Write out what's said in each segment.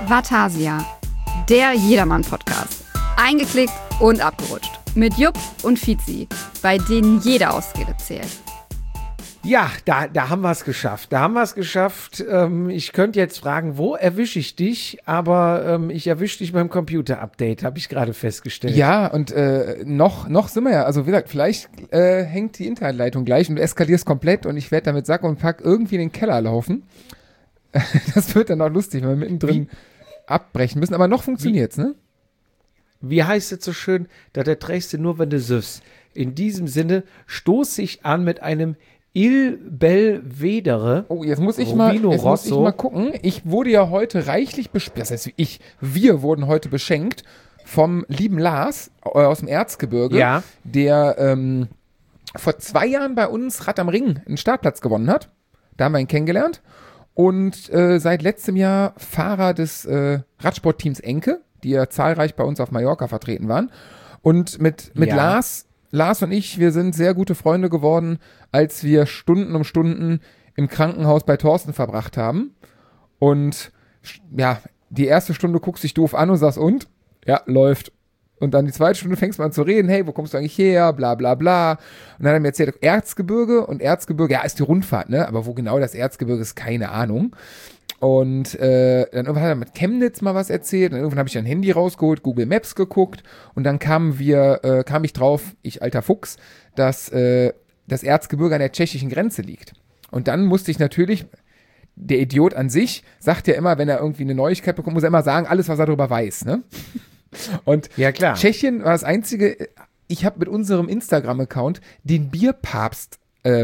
Vatasia, der Jedermann-Podcast. Eingeklickt und abgerutscht. Mit Jupp und Fizi, bei denen jede Ausrede zählt. Ja, da haben wir es geschafft. Ich könnte jetzt fragen, wo erwische ich dich? Aber ich erwische dich beim Computer-Update, habe ich gerade festgestellt. Ja, und noch sind wir ja, also wie gesagt, vielleicht hängt die Internetleitung gleich und du eskalierst komplett und ich werde damit Sack und Pack irgendwie in den Keller laufen. Das wird dann auch lustig, wenn wir mittendrin abbrechen müssen. Aber noch funktioniert's, ne? Wie heißt es so schön, da trägst du nur, wenn du süffst. In diesem Sinne stoße ich an mit einem Il Belvedere. Oh, jetzt muss ich mal gucken. Ich wurde ja heute reichlich beschenkt. Das heißt, wir wurden heute beschenkt vom lieben Lars aus dem Erzgebirge, ja, der vor 2 Jahren bei uns Rad am Ring einen Startplatz gewonnen hat. Da haben wir ihn kennengelernt. Und seit letztem Jahr Fahrer des Radsportteams Enke, die ja zahlreich bei uns auf Mallorca vertreten waren. Und mit ja. Lars und ich, wir sind sehr gute Freunde geworden, als wir Stunden um Stunden im Krankenhaus bei Thorsten verbracht haben. Und ja, die erste Stunde guckst dich doof an und sagst, und? Ja, läuft. Und dann die zweite Stunde fängst du an zu reden, hey, wo kommst du eigentlich her, bla bla bla. Und dann hat er mir erzählt, Erzgebirge, ja, ist die Rundfahrt, ne? Aber wo genau das Erzgebirge ist, keine Ahnung. Und dann irgendwann hat er mit Chemnitz mal was erzählt. Und irgendwann habe ich ein Handy rausgeholt, Google Maps geguckt. Und dann kam ich drauf, ich alter Fuchs, dass das Erzgebirge an der tschechischen Grenze liegt. Und dann musste ich natürlich, der Idiot an sich sagt ja immer, wenn er irgendwie eine Neuigkeit bekommt, muss er immer sagen, alles, was er darüber weiß, ne? Und ja, klar. Tschechien war das einzige, ich habe mit unserem Instagram-Account den Bierpapst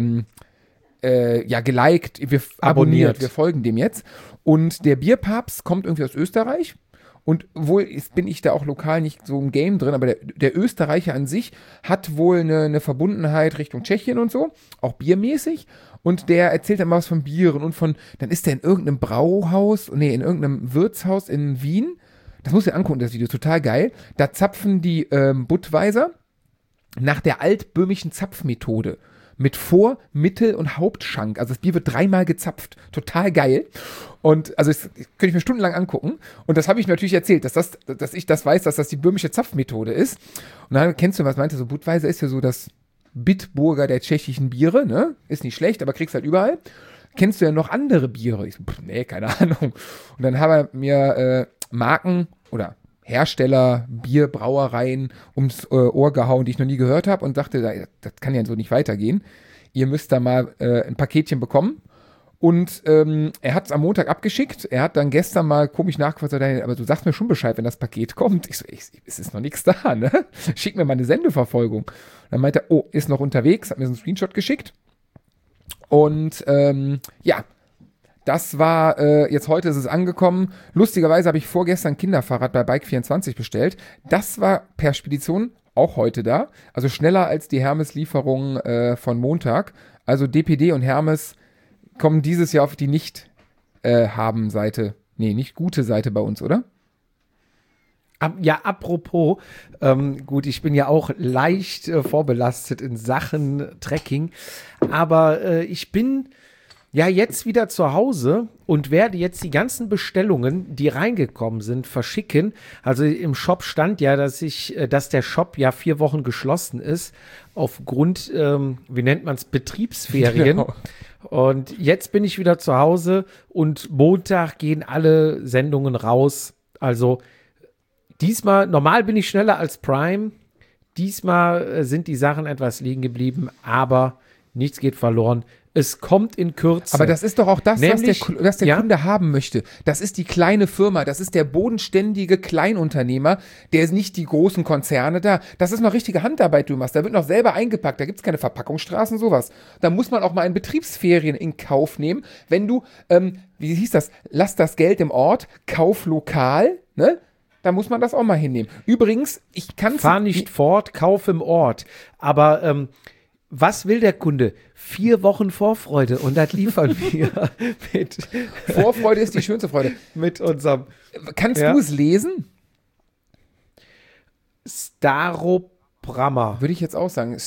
geliked, wir abonniert, wir folgen dem jetzt. Und der Bierpapst kommt irgendwie aus Österreich. Und wohl bin ich da auch lokal nicht so im Game drin, aber der Österreicher an sich hat wohl eine Verbundenheit Richtung Tschechien und so, auch biermäßig. Und der erzählt dann mal was von Bieren und dann ist der in irgendeinem in irgendeinem Wirtshaus in Wien. Das muss ich angucken, das Video, total geil. Da zapfen die Budweiser nach der altböhmischen Zapfmethode. Mit Vor-, Mittel- und Hauptschank. Also das Bier wird 3-mal gezapft. Total geil. Und also das könnte ich mir stundenlang angucken. Und das habe ich natürlich erzählt, dass ich das weiß, dass das die böhmische Zapfmethode ist. Und dann kennst du, was meinte so, Budweiser ist ja so das Bitburger der tschechischen Biere, ne? Ist nicht schlecht, aber kriegst halt überall. Kennst du ja noch andere Biere? Ich so, nee, keine Ahnung. Und dann haben er mir Marken oder Hersteller, Bierbrauereien ums Ohr gehauen, die ich noch nie gehört habe und dachte, das kann ja so nicht weitergehen. Ihr müsst da mal ein Paketchen bekommen. Und er hat es am Montag abgeschickt. Er hat dann gestern mal komisch nachgefragt, aber du sagst mir schon Bescheid, wenn das Paket kommt. Ich so, es ist noch nichts da, ne? Schick mir mal eine Sendeverfolgung. Dann meinte er, oh, ist noch unterwegs, hat mir so einen Screenshot geschickt. Und ja, das war, jetzt heute ist es angekommen. Lustigerweise habe ich vorgestern ein Kinderfahrrad bei Bike24 bestellt. Das war per Spedition auch heute da. Also schneller als die Hermes-Lieferung von Montag. Also DPD und Hermes kommen dieses Jahr auf die Nicht-Haben-Seite. Nicht gute Seite bei uns, oder? Ja, apropos, gut, ich bin ja auch leicht vorbelastet in Sachen Trekking. Aber ich bin ja jetzt wieder zu Hause und werde jetzt die ganzen Bestellungen, die reingekommen sind, verschicken. Also im Shop stand ja, dass der Shop ja 4 Wochen geschlossen ist aufgrund, wie nennt man es, Betriebsferien. Genau. Und jetzt bin ich wieder zu Hause und Montag gehen alle Sendungen raus. Also diesmal, normal bin ich schneller als Prime. Diesmal sind die Sachen etwas liegen geblieben, aber nichts geht verloren. Es kommt in Kürze. Aber das ist doch auch das, was der Kunde haben möchte. Das ist die kleine Firma, das ist der bodenständige Kleinunternehmer, der ist nicht die großen Konzerne da. Das ist noch richtige Handarbeit, du machst. Da wird noch selber eingepackt, da gibt es keine Verpackungsstraßen, sowas. Da muss man auch mal in Betriebsferien in Kauf nehmen, wenn du, wie hieß das, lass das Geld im Ort, kauf lokal, ne? Da muss man das auch mal hinnehmen. Übrigens, fahr nicht fort, kauf im Ort. Aber, was will der Kunde? 4 Wochen Vorfreude und das liefern wir mit. Vorfreude ist die schönste Freude. Mit unserem. Kannst du es lesen? Staropramen. Würde ich jetzt auch sagen.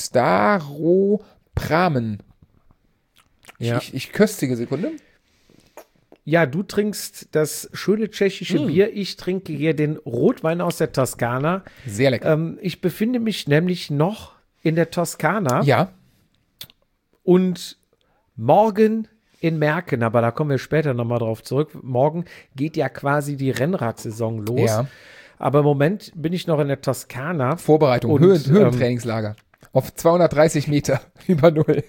Staropramen. Ja. Ich köstige, Sekunde. Ja, du trinkst das schöne tschechische Bier. Ich trinke hier den Rotwein aus der Toskana. Sehr lecker. Ich befinde mich nämlich noch in der Toskana. Ja. Und morgen in Merken, aber da kommen wir später nochmal drauf zurück. Morgen geht ja quasi die Rennradsaison los. Ja. Aber im Moment bin ich noch in der Toskana. Vorbereitung, Und, Höhentrainingslager. Auf 230 Meter über Null.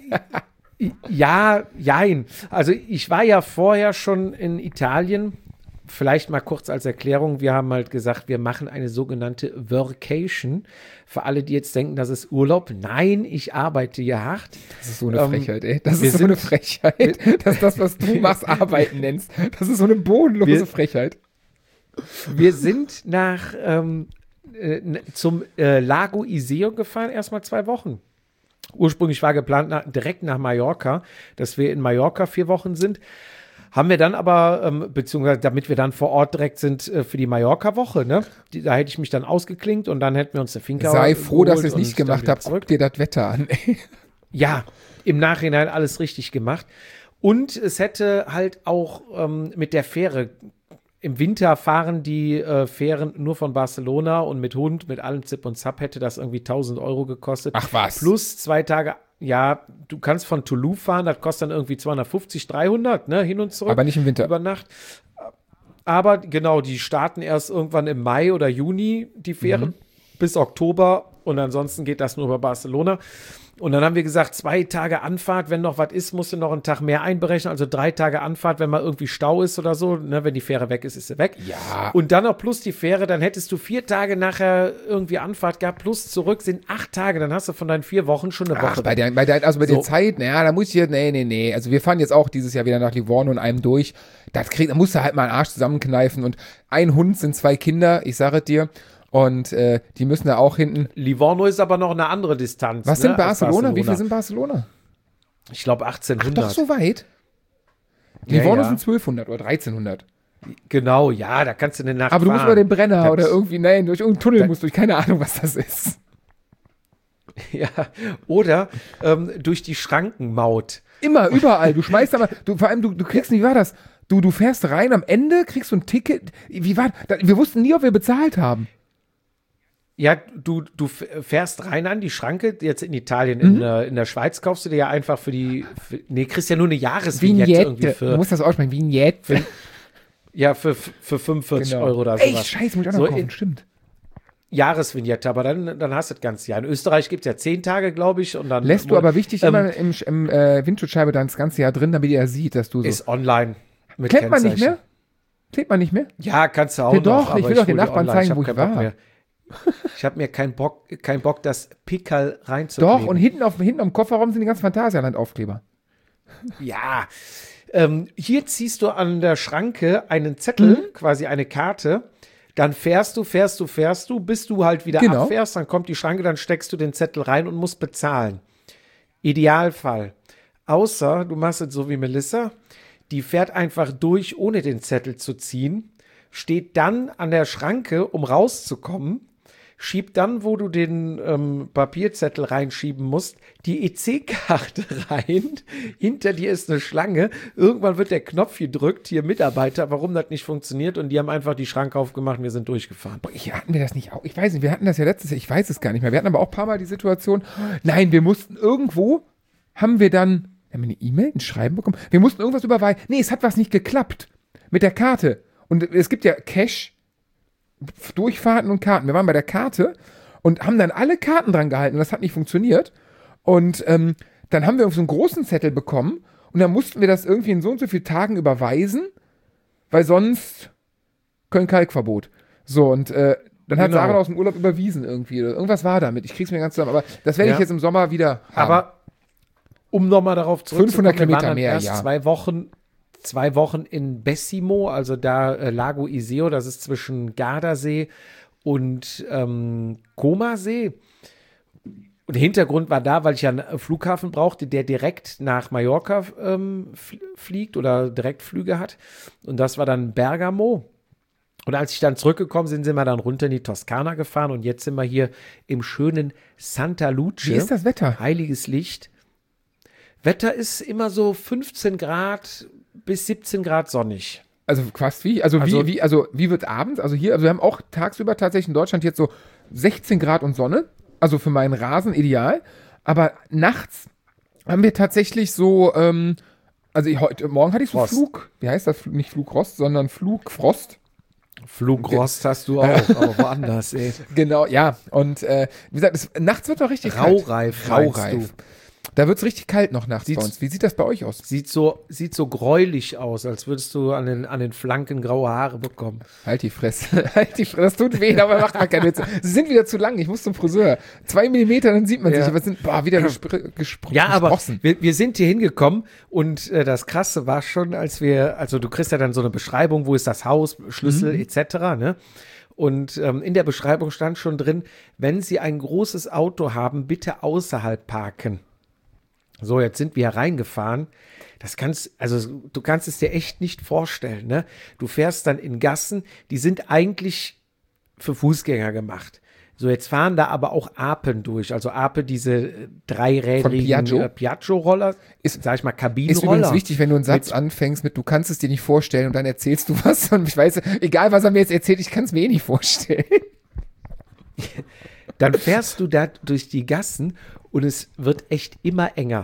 Ja, jein. Also ich war ja vorher schon in Italien. Vielleicht mal kurz als Erklärung. Wir haben halt gesagt, wir machen eine sogenannte Workation. Für alle, die jetzt denken, das ist Urlaub. Nein, ich arbeite hier hart. Das ist so eine Frechheit, ey. Das ist so eine Frechheit, dass das, was du machst, Arbeiten nennst. Das ist so eine bodenlose Frechheit. Wir sind zum Lago Iseo gefahren, erstmal 2 Wochen. Ursprünglich war geplant direkt nach Mallorca, dass wir in Mallorca 4 Wochen sind. Haben wir dann aber, beziehungsweise damit wir dann vor Ort direkt sind für die Mallorca-Woche, ne? Da hätte ich mich dann ausgeklinkt und dann hätten wir uns eine Finca Sei froh, dass ihr es nicht gemacht habt. Guck dir das Wetter an, ey. Ja, im Nachhinein alles richtig gemacht. Und es hätte halt auch mit der Fähre, im Winter fahren die Fähren nur von Barcelona und mit Hund, mit allem Zip und Zap hätte das irgendwie 1.000 Euro gekostet. Ach was. Plus 2 Tage, ja, du kannst von Toulouse fahren, das kostet dann irgendwie 250, 300, ne, hin und zurück. Aber nicht im Winter. Über Nacht. Aber genau, die starten erst irgendwann im Mai oder Juni, die Fähren, bis Oktober und ansonsten geht das nur über Barcelona. Und dann haben wir gesagt, 2 Tage Anfahrt, wenn noch was ist, musst du noch einen Tag mehr einberechnen. Also 3 Tage Anfahrt, wenn mal irgendwie Stau ist oder so. Ne, wenn die Fähre weg ist, ist sie weg. Ja. Und dann noch plus die Fähre, dann hättest du 4 Tage nachher irgendwie Anfahrt gehabt, plus zurück sind 8 Tage. Dann hast du von deinen 4 Wochen schon eine Woche. Ach, bei der Zeit, naja, da muss ich jetzt, nee. Also wir fahren jetzt auch dieses Jahr wieder nach Livorno und einem durch. Da musst du halt mal einen Arsch zusammenkneifen. Und ein Hund sind 2 Kinder, ich sage es dir. Und die müssen da auch hinten. Livorno ist aber noch eine andere Distanz. Was sind Barcelona? Wie viel sind Barcelona? Ich glaube 1800. Ach, doch so weit? Livorno sind 1200 oder 1300. Genau, ja, da kannst du eine Nacht Aber du musst über den Brenner das, oder irgendwie, nein, durch irgendeinen Tunnel musst du durch, keine Ahnung, was das ist. Ja, oder durch die Schrankenmaut. Immer, überall. Du schmeißt da mal, vor allem, du kriegst nicht, wie war das? Du fährst rein, am Ende kriegst du ein Ticket. Wie war das? Wir wussten nie, ob wir bezahlt haben. Ja, du fährst rein an die Schranke, jetzt in Italien, in der Schweiz kaufst du dir ja einfach kriegst ja nur eine Jahresvignette irgendwie für. Du musst das aussprechen, Vignette. Ja, für 45 genau. Euro oder sowas. Ey, scheiße, muss ich auch noch kaufen, stimmt. Jahresvignette, aber dann hast du das ganze Jahr. In Österreich gibt es ja 10 Tage, glaube ich. Und dann lässt du aber wichtig immer im Windschutzscheibe dann das ganze Jahr drin, damit er sieht, dass du so. Ist online. Klebt man nicht mehr? Klebt man nicht mehr? Ja, kannst du auch noch. Doch, ich will doch den Nachbarn zeigen, wo ich war. Ich habe mir keinen Bock, das Pickerl reinzukleben. Doch, und hinten am Kofferraum sind die ganzen Phantasialand-Aufkleber. Ja, hier ziehst du an der Schranke einen Zettel, quasi eine Karte. Dann fährst du, bis du halt wieder abfährst. Dann kommt die Schranke, dann steckst du den Zettel rein und musst bezahlen. Idealfall. Außer du machst es so wie Melissa. Die fährt einfach durch, ohne den Zettel zu ziehen. Steht dann an der Schranke, um rauszukommen. Schiebt dann, wo du den Papierzettel reinschieben musst, die EC-Karte rein. Hinter dir ist eine Schlange. Irgendwann wird der Knopf gedrückt, hier Mitarbeiter, warum das nicht funktioniert. Und die haben einfach die Schranke aufgemacht und wir sind durchgefahren. Hatten wir das nicht auch? Ich weiß nicht, wir hatten das ja letztes Jahr, ich weiß es gar nicht mehr. Wir hatten aber auch ein paar Mal die Situation, nein, wir mussten irgendwo, haben wir eine E-Mail, ein Schreiben bekommen? Wir mussten irgendwas überweisen. Nee, es hat was nicht geklappt mit der Karte. Und es gibt ja Cash, Durchfahrten und Karten. Wir waren bei der Karte und haben dann alle Karten dran gehalten und das hat nicht funktioniert. Und dann haben wir so einen großen Zettel bekommen und dann mussten wir das irgendwie in so und so vielen Tagen überweisen, weil sonst Köln-Kalk-Verbot. So, und dann hat Sarah aus dem Urlaub überwiesen irgendwie. Irgendwas war damit. Ich krieg's mir ganz zusammen. Aber das werde ich jetzt im Sommer wieder haben. Aber um nochmal darauf zurückzukommen, 500 Kilometer mehr, erst 2 Wochen in Bessimo, also da Lago Iseo, das ist zwischen Gardasee und Comasee. Und der Hintergrund war da, weil ich ja einen Flughafen brauchte, der direkt nach Mallorca fliegt oder Direktflüge hat. Und das war dann Bergamo. Und als ich dann zurückgekommen sind wir dann runter in die Toskana gefahren. Und jetzt sind wir hier im schönen Santa Luce. Wie ist das Wetter? Heiliges Licht. Wetter ist immer so 15 Grad bis 17 Grad sonnig. Also fast wie? Also wie wird abends? Also hier, also wir haben auch tagsüber tatsächlich in Deutschland jetzt so 16 Grad und Sonne. Also für meinen Rasen ideal. Aber nachts haben wir tatsächlich so, heute Morgen hatte ich so Frost. wie heißt das? Nicht Flugrost, sondern Flugfrost. Flugrost hast du auch, aber woanders, ey. Genau, ja. Und wie gesagt, nachts wird doch richtig Raureif, kalt. meinst Raureif. du? Da wird es richtig kalt noch nachts bei uns. Wie sieht das bei euch aus? Sieht so gräulich aus, als würdest du an den Flanken graue Haare bekommen. Halt die Fresse. Halt die Fresse. Das tut weh, aber macht mal keine Witze. Sie sind wieder zu lang. Ich muss zum Friseur. 2 Millimeter, dann sieht man sich. Aber es sind wieder gesprochen. Ja, aber wir sind hier hingekommen und das Krasse war schon, also du kriegst ja dann so eine Beschreibung, wo ist das Haus, Schlüssel etc., ne? Und in der Beschreibung stand schon drin, wenn Sie ein großes Auto haben, bitte außerhalb parken. So, jetzt sind wir reingefahren. Du kannst es dir echt nicht vorstellen, ne? Du fährst dann in Gassen, die sind eigentlich für Fußgänger gemacht. So, jetzt fahren da aber auch Apen durch. Also Ape, diese dreirädrigen Piaggio-Roller, sag ich mal, Kabinenroller. Ist übrigens wichtig, wenn du einen Satz anfängst mit, du kannst es dir nicht vorstellen und dann erzählst du was und ich weiß, egal was er mir jetzt erzählt, ich kann es mir eh nicht vorstellen. Dann fährst du da durch die Gassen und es wird echt immer enger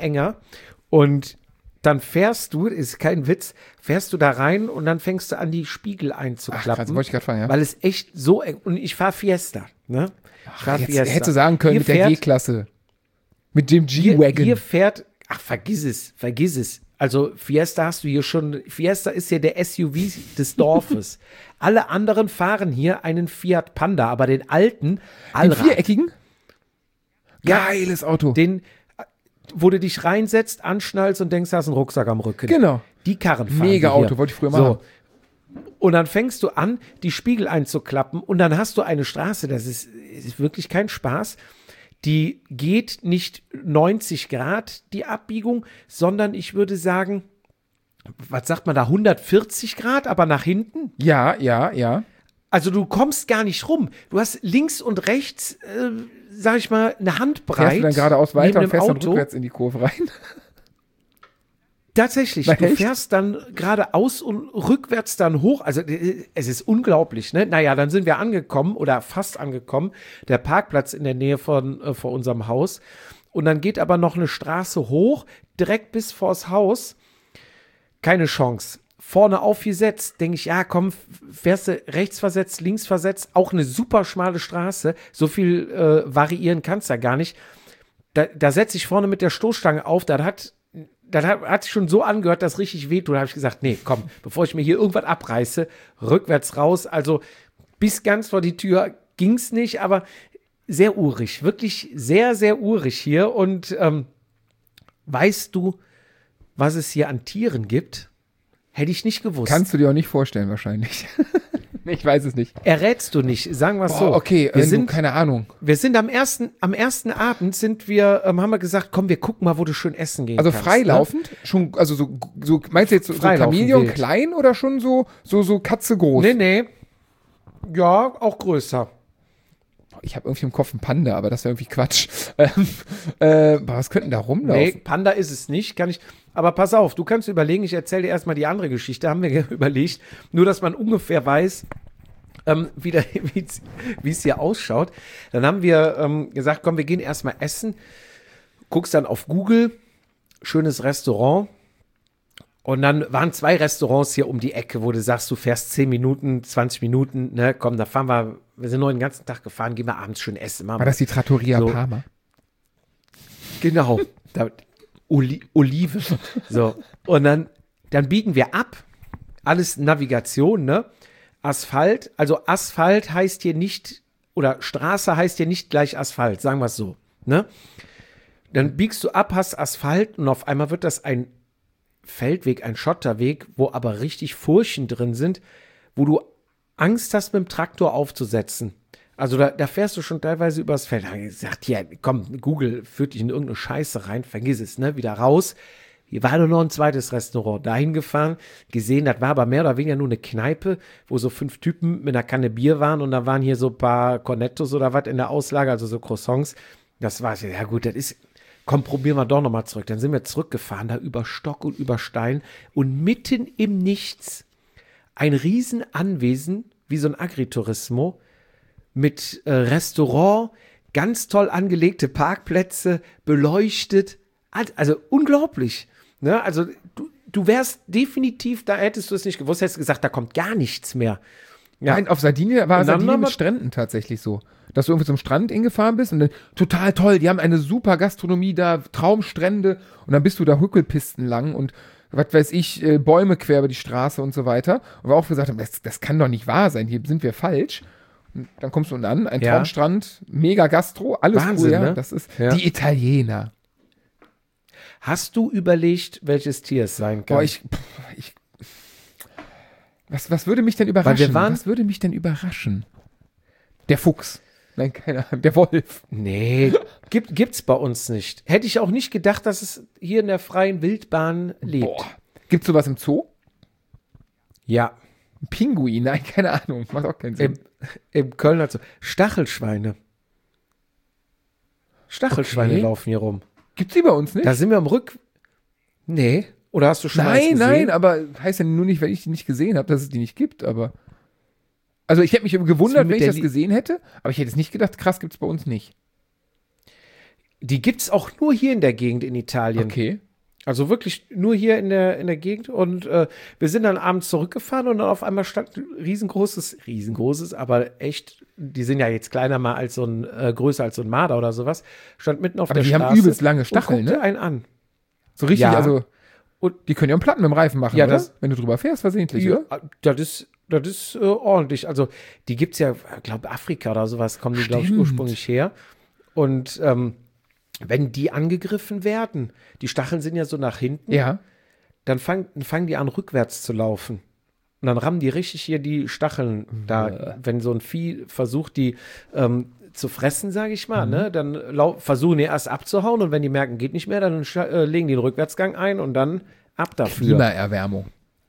und dann fährst du, ist kein Witz, fährst du da rein und dann fängst du an, die Spiegel einzuklappen. Ach, wollte ich gerade fragen, ja. Weil es echt so eng, und ich fahre Fiesta, ne? Hättest du sagen können, mit der G-Klasse. Mit dem G-Wagon. Hier fährt, vergiss es. Also Fiesta hast du hier schon, Fiesta ist ja der SUV des Dorfes. Alle anderen fahren hier einen Fiat Panda, aber den alten Allrad. Den viereckigen? Geiles Auto. Den, wo du dich reinsetzt, anschnallst und denkst, du hast einen Rucksack am Rücken. Genau. Die Karren fahren. Mega Auto, wollte ich früher machen. So. Und dann fängst du an, die Spiegel einzuklappen und dann hast du eine Straße, das ist wirklich kein Spaß. Die geht nicht 90 Grad, die Abbiegung, sondern ich würde sagen, was sagt man da, 140 Grad, aber nach hinten? Ja. Also du kommst gar nicht rum. Du hast links und rechts, sag ich mal, eine Handbreit. Fährst du dann geradeaus weiter und fährst dann Auto. Rückwärts in die Kurve rein? Tatsächlich, du fährst dann geradeaus und rückwärts dann hoch. Also es ist unglaublich, ne? Naja, dann sind wir angekommen oder fast angekommen. Der Parkplatz in der Nähe vor unserem Haus. Und dann geht aber noch eine Straße hoch, direkt bis vors Haus. Keine Chance. Vorne aufgesetzt, denke ich, ja komm, fährst du rechts versetzt, links versetzt. Auch eine super schmale Straße. So viel variieren kannst du ja gar nicht. Da setze ich vorne mit der Stoßstange auf, das hat sich schon so angehört, dass es richtig wehtut. Da habe ich gesagt, nee, komm, bevor ich mir hier irgendwas abreiße, rückwärts raus. Also bis ganz vor die Tür ging es nicht, aber sehr urig, wirklich sehr, sehr urig hier. Und weißt du, was es hier an Tieren gibt? Hätte ich nicht gewusst. Kannst du dir auch nicht vorstellen wahrscheinlich. Ich weiß es nicht. Errätst du nicht, sagen wir es so. Okay, keine Ahnung. Wir sind am ersten Abend haben wir gesagt, komm, wir gucken mal, wo du schön essen gehen also kannst. Also freilaufend? Ne? Schon, also so meinst du jetzt so Chamäleon klein oder schon so Katze groß? Nee. Ja, auch größer. Ich habe irgendwie im Kopf einen Panda, aber das wäre irgendwie Quatsch. Was könnten da rumlaufen? Nee, Panda ist es nicht, kann ich. Aber pass auf, du kannst überlegen, ich erzähle dir erstmal die andere Geschichte, haben wir überlegt, nur dass man ungefähr weiß, wie es hier ausschaut. Dann haben wir gesagt, komm, wir gehen erstmal essen, guckst dann auf Google, schönes Restaurant. Und dann waren 2 Restaurants hier um die Ecke, wo du sagst, du fährst 10 Minuten, 20 Minuten, ne, komm, da fahren wir sind noch den ganzen Tag gefahren, gehen wir abends schön essen. War das die Trattoria Parma? Genau, Olive. So, und dann biegen wir ab, alles Navigation, ne, Asphalt, also Asphalt heißt hier nicht, oder Straße heißt hier nicht gleich Asphalt, sagen wir es so, ne. Dann biegst du ab, hast Asphalt und auf einmal wird das ein Feldweg, ein Schotterweg, wo aber richtig Furchen drin sind, wo du Angst hast, mit dem Traktor aufzusetzen. Also da fährst du schon teilweise übers Feld. Da habe ich gesagt, ja, komm, Google führt dich in irgendeine Scheiße rein, vergiss es, ne, wieder raus. Hier war nur noch ein zweites Restaurant, dahin gefahren, gesehen, das war aber mehr oder weniger nur eine Kneipe, wo so 5 Typen mit einer Kanne Bier waren und da waren hier so ein paar Cornettos oder was in der Auslage, also so Croissants. Das war's, ja gut, das ist komm, probieren wir doch nochmal zurück. Dann sind wir zurückgefahren, da über Stock und über Stein und mitten im Nichts ein Riesenanwesen, wie so ein Agriturismo, mit Restaurant, ganz toll angelegte Parkplätze, beleuchtet, also unglaublich. Ne? Also du wärst definitiv, da hättest du es nicht gewusst, hättest gesagt, da kommt gar nichts mehr. Ja. Nein, auf Sardinien war Sardinien mit Stränden tatsächlich so. Dass du irgendwie zum Strand hingefahren bist und dann, total toll, die haben eine super Gastronomie da, Traumstrände und dann bist du da Hückelpisten lang und was weiß ich, Bäume quer über die Straße und so weiter. Und wir auch gesagt haben, das kann doch nicht wahr sein, hier sind wir falsch. Und dann kommst du unten an, ein Traumstrand, mega Gastro, alles Wahnsinn, cool, ja. Ne? Das ist die Italiener. Hast du überlegt, welches Tier es sein kann? Boah, was würde mich denn überraschen? Was würde mich denn überraschen? Der Fuchs. Nein, keine Ahnung. Der Wolf. Nee, gibt's bei uns nicht. Hätte ich auch nicht gedacht, dass es hier in der freien Wildbahn lebt. Boah. Gibt's sowas im Zoo? Ja. Ein Pinguin? Nein, keine Ahnung. Macht auch keinen Sinn. Im Kölner Zoo. Stachelschweine. Stachelschweine laufen hier rum. Gibt's die bei uns nicht? Da sind wir am Nee. Oder hast du schon mal gesehen? Nein, aber heißt ja nur nicht, weil ich die nicht gesehen habe, dass es die nicht gibt, aber. Also ich hätte mich gewundert, wenn ich das gesehen hätte, aber ich hätte es nicht gedacht, krass, gibt's bei uns nicht. Die gibt's auch nur hier in der Gegend in Italien. Okay. Also wirklich nur hier in der Gegend. Und wir sind dann abends zurückgefahren und dann auf einmal stand ein riesengroßes, aber echt, die sind ja jetzt kleiner mal als so ein, größer als so ein Marder oder sowas, stand mitten auf der Straße. Aber die haben übelst lange Stacheln, und guckte ne? einen an. So richtig, Ja. also, und die können ja einen Platten mit dem Reifen machen, Ja, oder? das- Wenn du drüber fährst, versehentlich, Ja, oder? das ist ordentlich. Also die gibt es ja, ich glaube Afrika oder sowas, kommen die, glaube ich, Stimmt. ursprünglich her. Und wenn die angegriffen werden, die Stacheln sind ja so nach hinten, Ja. dann fangen die an, rückwärts zu laufen. Und dann rammen die richtig hier die Stacheln da, wenn so ein Vieh versucht, die zu fressen, sage ich mal, ne? Dann versuchen die erst abzuhauen und wenn die merken, geht nicht mehr, dann legen die den Rückwärtsgang ein und dann ab dafür. Klimaerwärmung.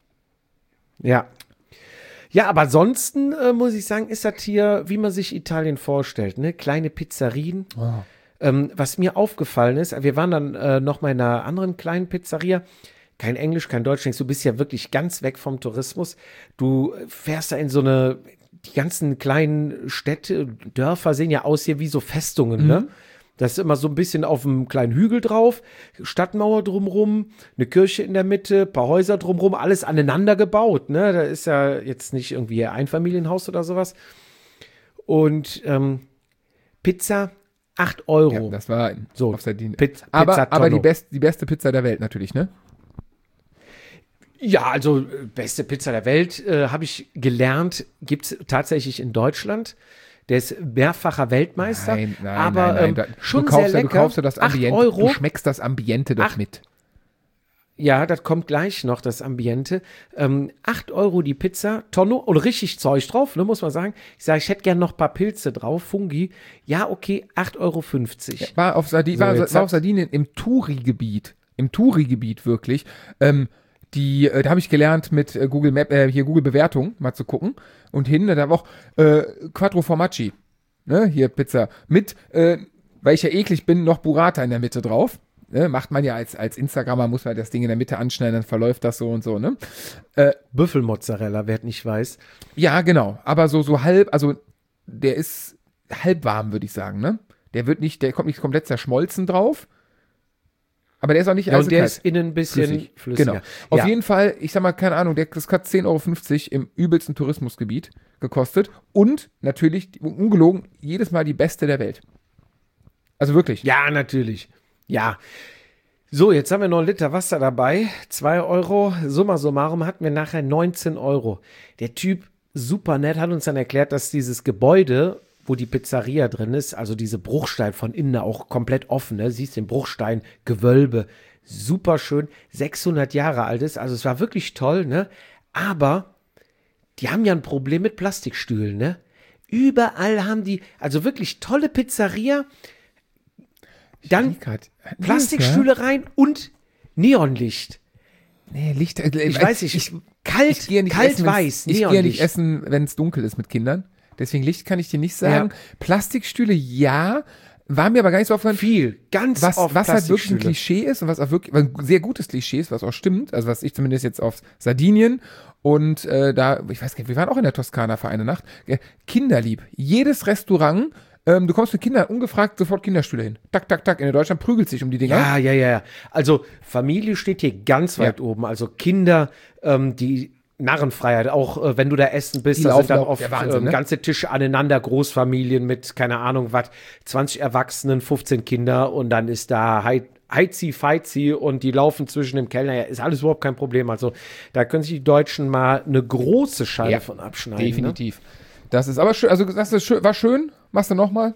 Ja. Ja, aber ansonsten muss ich sagen, ist das hier, wie man sich Italien vorstellt, ne? Kleine Pizzerien. Oh. Was mir aufgefallen ist, wir waren dann noch mal in einer anderen kleinen Pizzeria. Kein Englisch, kein Deutsch, du bist ja wirklich ganz weg vom Tourismus. Du fährst da in so die ganzen kleinen Städte, Dörfer sehen ja aus hier wie so Festungen, ne? Das ist immer so ein bisschen auf einem kleinen Hügel drauf, Stadtmauer drumrum, eine Kirche in der Mitte, paar Häuser drumrum, alles aneinander gebaut, ne? Da ist ja jetzt nicht irgendwie ein Einfamilienhaus oder sowas. Und Pizza 8 €. Ja, das war So, auf Sardinien. Pizza Aber die Tonno. beste Pizza der Welt natürlich, ne? Ja, also beste Pizza der Welt, habe ich gelernt, gibt es tatsächlich in Deutschland. Der ist mehrfacher Weltmeister, aber nein. schon Du kaufst sehr lecker. Du kaufst ja das 8 Ambiente, €. du schmeckst das Ambiente doch mit. Ja, das kommt gleich noch, das Ambiente. 8 € die Pizza, Tonno, oder richtig Zeug drauf, ne, muss man sagen. Ich sage, ich hätte gern noch ein paar Pilze drauf, Fungi. Ja, okay, 8,50 €. War auf Sardinien im Touri-Gebiet. Im Touri-Gebiet wirklich. Da habe ich gelernt, mit Google Bewertung mal zu gucken. Und da war auch Quattro Formaggi. Ne, hier Pizza. Mit, weil ich ja eklig bin, noch Burrata in der Mitte drauf. Ne, macht man ja als Instagrammer, muss man das Ding in der Mitte anschneiden, dann verläuft das so und so, ne? Büffelmozzarella, wer nicht weiß. Ja, genau. Aber so halb, also der ist halb warm, würde ich sagen, ne? Der kommt nicht komplett zerschmolzen drauf. Aber der ist auch nicht Ja, und der ist innen ein bisschen flüssiger. Genau. Auf jeden Fall, ich sag mal, keine Ahnung, das hat 10,50 € im übelsten Tourismusgebiet gekostet. Und natürlich, ungelogen, jedes Mal die beste der Welt. Also wirklich. Ja, natürlich. Ja. So, jetzt haben wir noch 1 Liter Wasser dabei. 2 €. Summa summarum hatten wir nachher 19 €. Der Typ, super nett, hat uns dann erklärt, dass dieses Gebäude, wo die Pizzeria drin ist, also diese Bruchstein von innen auch komplett offen, ne? Siehst den Bruchstein, Gewölbe, super schön, 600 Jahre alt ist, also es war wirklich toll, ne? Aber die haben ja ein Problem mit Plastikstühlen, ne? Überall haben die, also wirklich tolle Pizzeria, dann Plastikstühle rein und Neonlicht. Nee, Licht. Ich weiß nicht, Ich gehe nicht essen, weiß, ich gehe Neonlicht. nicht essen, wenn es dunkel ist mit Kindern. Deswegen Licht kann ich dir nicht sagen. Ja. Plastikstühle, ja. War mir aber gar nicht so aufgefallen. Viel, ganz oft was halt wirklich ein Plastikstühle. Klischee ist und was auch wirklich ein sehr gutes Klischee ist, was auch stimmt, also was ich zumindest jetzt auf Sardinien und da, ich weiß gar nicht, wir waren auch in der Toskana für eine Nacht, kinderlieb. Jedes Restaurant, du kommst mit Kindern ungefragt sofort Kinderstühle hin. Tak, tak, tak. In Deutschland prügelt sich um die Dinger. Ja. Also Familie steht hier ganz weit oben. Also Kinder, die Narrenfreiheit, auch wenn du da essen bist, Die da laufen sind dann auch, oft der Wahnsinn, ne? ganze Tische aneinander, Großfamilien mit, keine Ahnung was, 20 Erwachsenen, 15 Kinder und dann ist da Heizi, Feizi und die laufen zwischen dem Kellner. Ja, ist alles überhaupt kein Problem. Also da können sich die Deutschen mal eine große Scheibe von abschneiden. Definitiv. Ne? Das ist aber schön, also das ist schön, war schön. Machst du nochmal?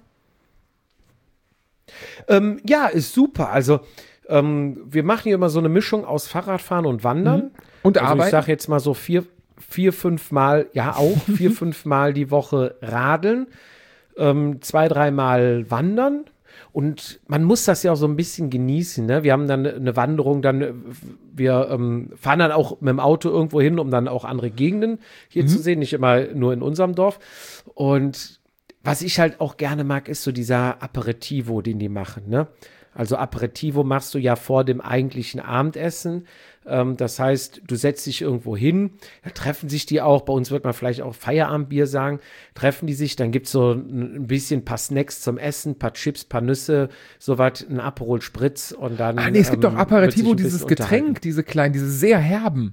Ja, ist super. Also wir machen hier immer so eine Mischung aus Fahrradfahren und Wandern. Und also Arbeiten? Ich sage jetzt mal so 4-5 Mal, ja auch 4-5 Mal die Woche radeln, 2-3 Mal wandern. Und man muss das ja auch so ein bisschen genießen. Ne? Wir haben dann eine Wanderung, wir fahren dann auch mit dem Auto irgendwo hin, um dann auch andere Gegenden hier zu sehen, nicht immer nur in unserem Dorf. Und was ich halt auch gerne mag, ist so dieser Aperitivo, den die machen. Ne? Also Aperitivo machst du ja vor dem eigentlichen Abendessen. Das heißt, du setzt dich irgendwo hin, da treffen sich die auch, bei uns wird man vielleicht auch Feierabendbier sagen, treffen die sich, dann gibt es so ein bisschen paar Snacks zum Essen, paar Chips, paar Nüsse, sowas, ein Aperol Spritz und dann Ah nee, es gibt doch Aperitivo, wird sich ein dieses bisschen Getränk, diese kleinen, diese sehr herben.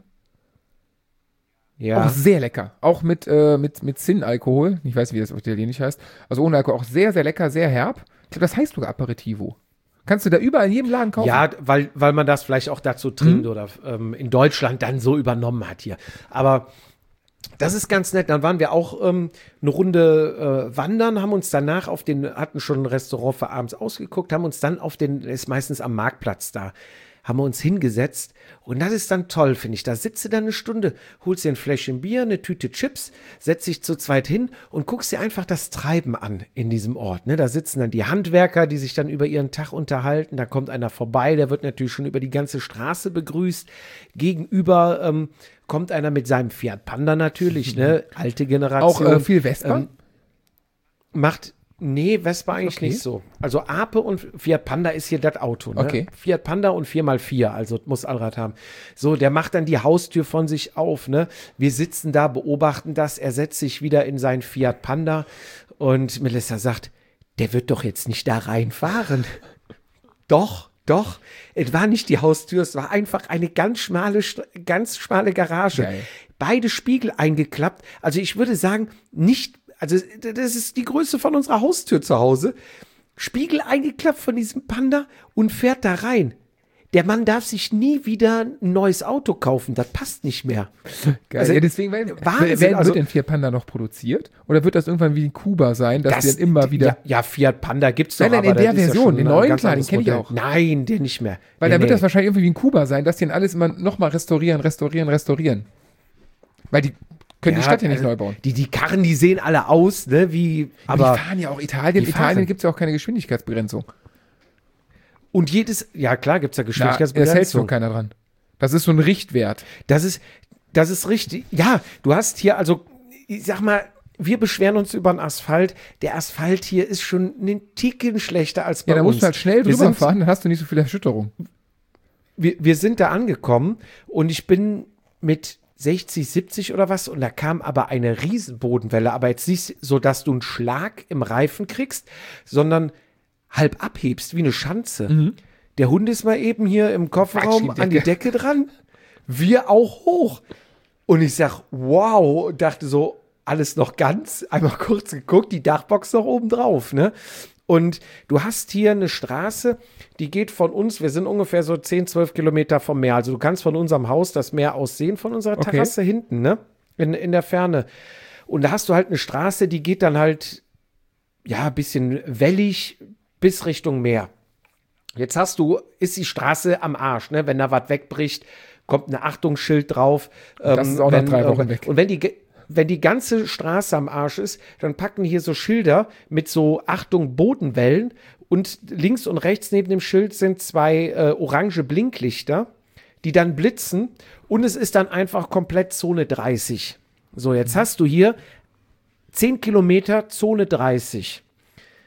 Ja. Auch sehr lecker. Auch mit Zinn-Alkohol. Ich weiß nicht, wie das auf Italienisch heißt. Also ohne Alkohol. Auch sehr, sehr lecker, sehr herb. Ich glaube, das heißt sogar Aperitivo. Kannst du da überall in jedem Laden kaufen? Ja, weil man das vielleicht auch dazu trinkt oder in Deutschland dann so übernommen hat hier. Aber das ist ganz nett. Dann waren wir auch eine Runde wandern, haben uns danach hatten schon ein Restaurant für abends ausgeguckt, haben uns dann ist meistens am Marktplatz da, haben wir uns hingesetzt und das ist dann toll, finde ich. Da sitzt du dann eine Stunde, holst dir ein Fläschchen Bier, eine Tüte Chips, setzt dich zu zweit hin und guckst dir einfach das Treiben an in diesem Ort. Ne? Da sitzen dann die Handwerker, die sich dann über ihren Tag unterhalten. Da kommt einer vorbei, der wird natürlich schon über die ganze Straße begrüßt. Gegenüber kommt einer mit seinem Fiat Panda natürlich, ne? Alte Generation. Auch viel Vespa? Nee, Vespa eigentlich nicht so. Also Ape und Fiat Panda ist hier das Auto. Ne? Okay. Fiat Panda und 4x4, also muss Allrad haben. So, der macht dann die Haustür von sich auf. Ne? Wir sitzen da, beobachten das. Er setzt sich wieder in seinen Fiat Panda und Melissa sagt, der wird doch jetzt nicht da reinfahren. Doch. Es war nicht die Haustür, es war einfach eine ganz schmale Garage. Geil. Beide Spiegel eingeklappt. Also ich würde sagen, also das ist die Größe von unserer Haustür zu Hause. Spiegel eingeklappt von diesem Panda und fährt da rein. Der Mann darf sich nie wieder ein neues Auto kaufen, das passt nicht mehr. Geil. Also, Ja, deswegen, wird denn Fiat Panda noch produziert? Oder wird das irgendwann wie in Kuba sein, dass die dann immer wieder... Ja, Fiat Panda gibt's doch, Nein, in der Version, den neuen, klar, den kenne ich auch. Nein, den nicht mehr. Weil dann wird das wahrscheinlich irgendwie wie in Kuba sein, dass die dann alles immer nochmal restaurieren. Weil die können die Stadt ja nicht neu bauen. Die Karren, die sehen alle aus, ne, aber die fahren ja auch Italien. Italien gibt es ja auch keine Geschwindigkeitsbegrenzung. Und ja klar, gibt es da Geschwindigkeitsbegrenzung. Das hält so keiner dran. Das ist so ein Richtwert. Das ist richtig. Ja, du hast hier, also, ich sag mal, wir beschweren uns über den Asphalt. Der Asphalt hier ist schon einen Ticken schlechter als bei uns. Ja, da musst du halt schnell drüber fahren, dann hast du nicht so viel Erschütterung. Wir sind da angekommen und ich bin mit 60, 70 oder was und da kam aber eine Riesenbodenwelle, aber jetzt nicht so, dass du einen Schlag im Reifen kriegst, sondern halb abhebst, wie eine Schanze. Mhm. Der Hund ist mal eben hier im Kofferraum an die Decke dran, wir auch hoch. Und ich sag, wow, dachte so, alles noch ganz, einmal kurz geguckt, die Dachbox noch oben drauf, ne? Und du hast hier eine Straße, die geht von uns, wir sind ungefähr so 10, 12 Kilometer vom Meer. Also du kannst von unserem Haus das Meer aus sehen, von unserer Terrasse hinten, ne? In der Ferne. Und da hast du halt eine Straße, die geht dann halt, ja, ein bisschen wellig bis Richtung Meer. Jetzt ist die Straße am Arsch, ne? Wenn da was wegbricht, kommt ein Achtungsschild drauf. Das ist auch nach 3 Wochen weg. Und wenn die ganze Straße am Arsch ist, dann packen hier so Schilder mit so Achtung Bodenwellen und links und rechts neben dem Schild sind 2 orange Blinklichter, die dann blitzen und es ist dann einfach komplett Zone 30. So, jetzt hast du hier 10 Kilometer Zone 30.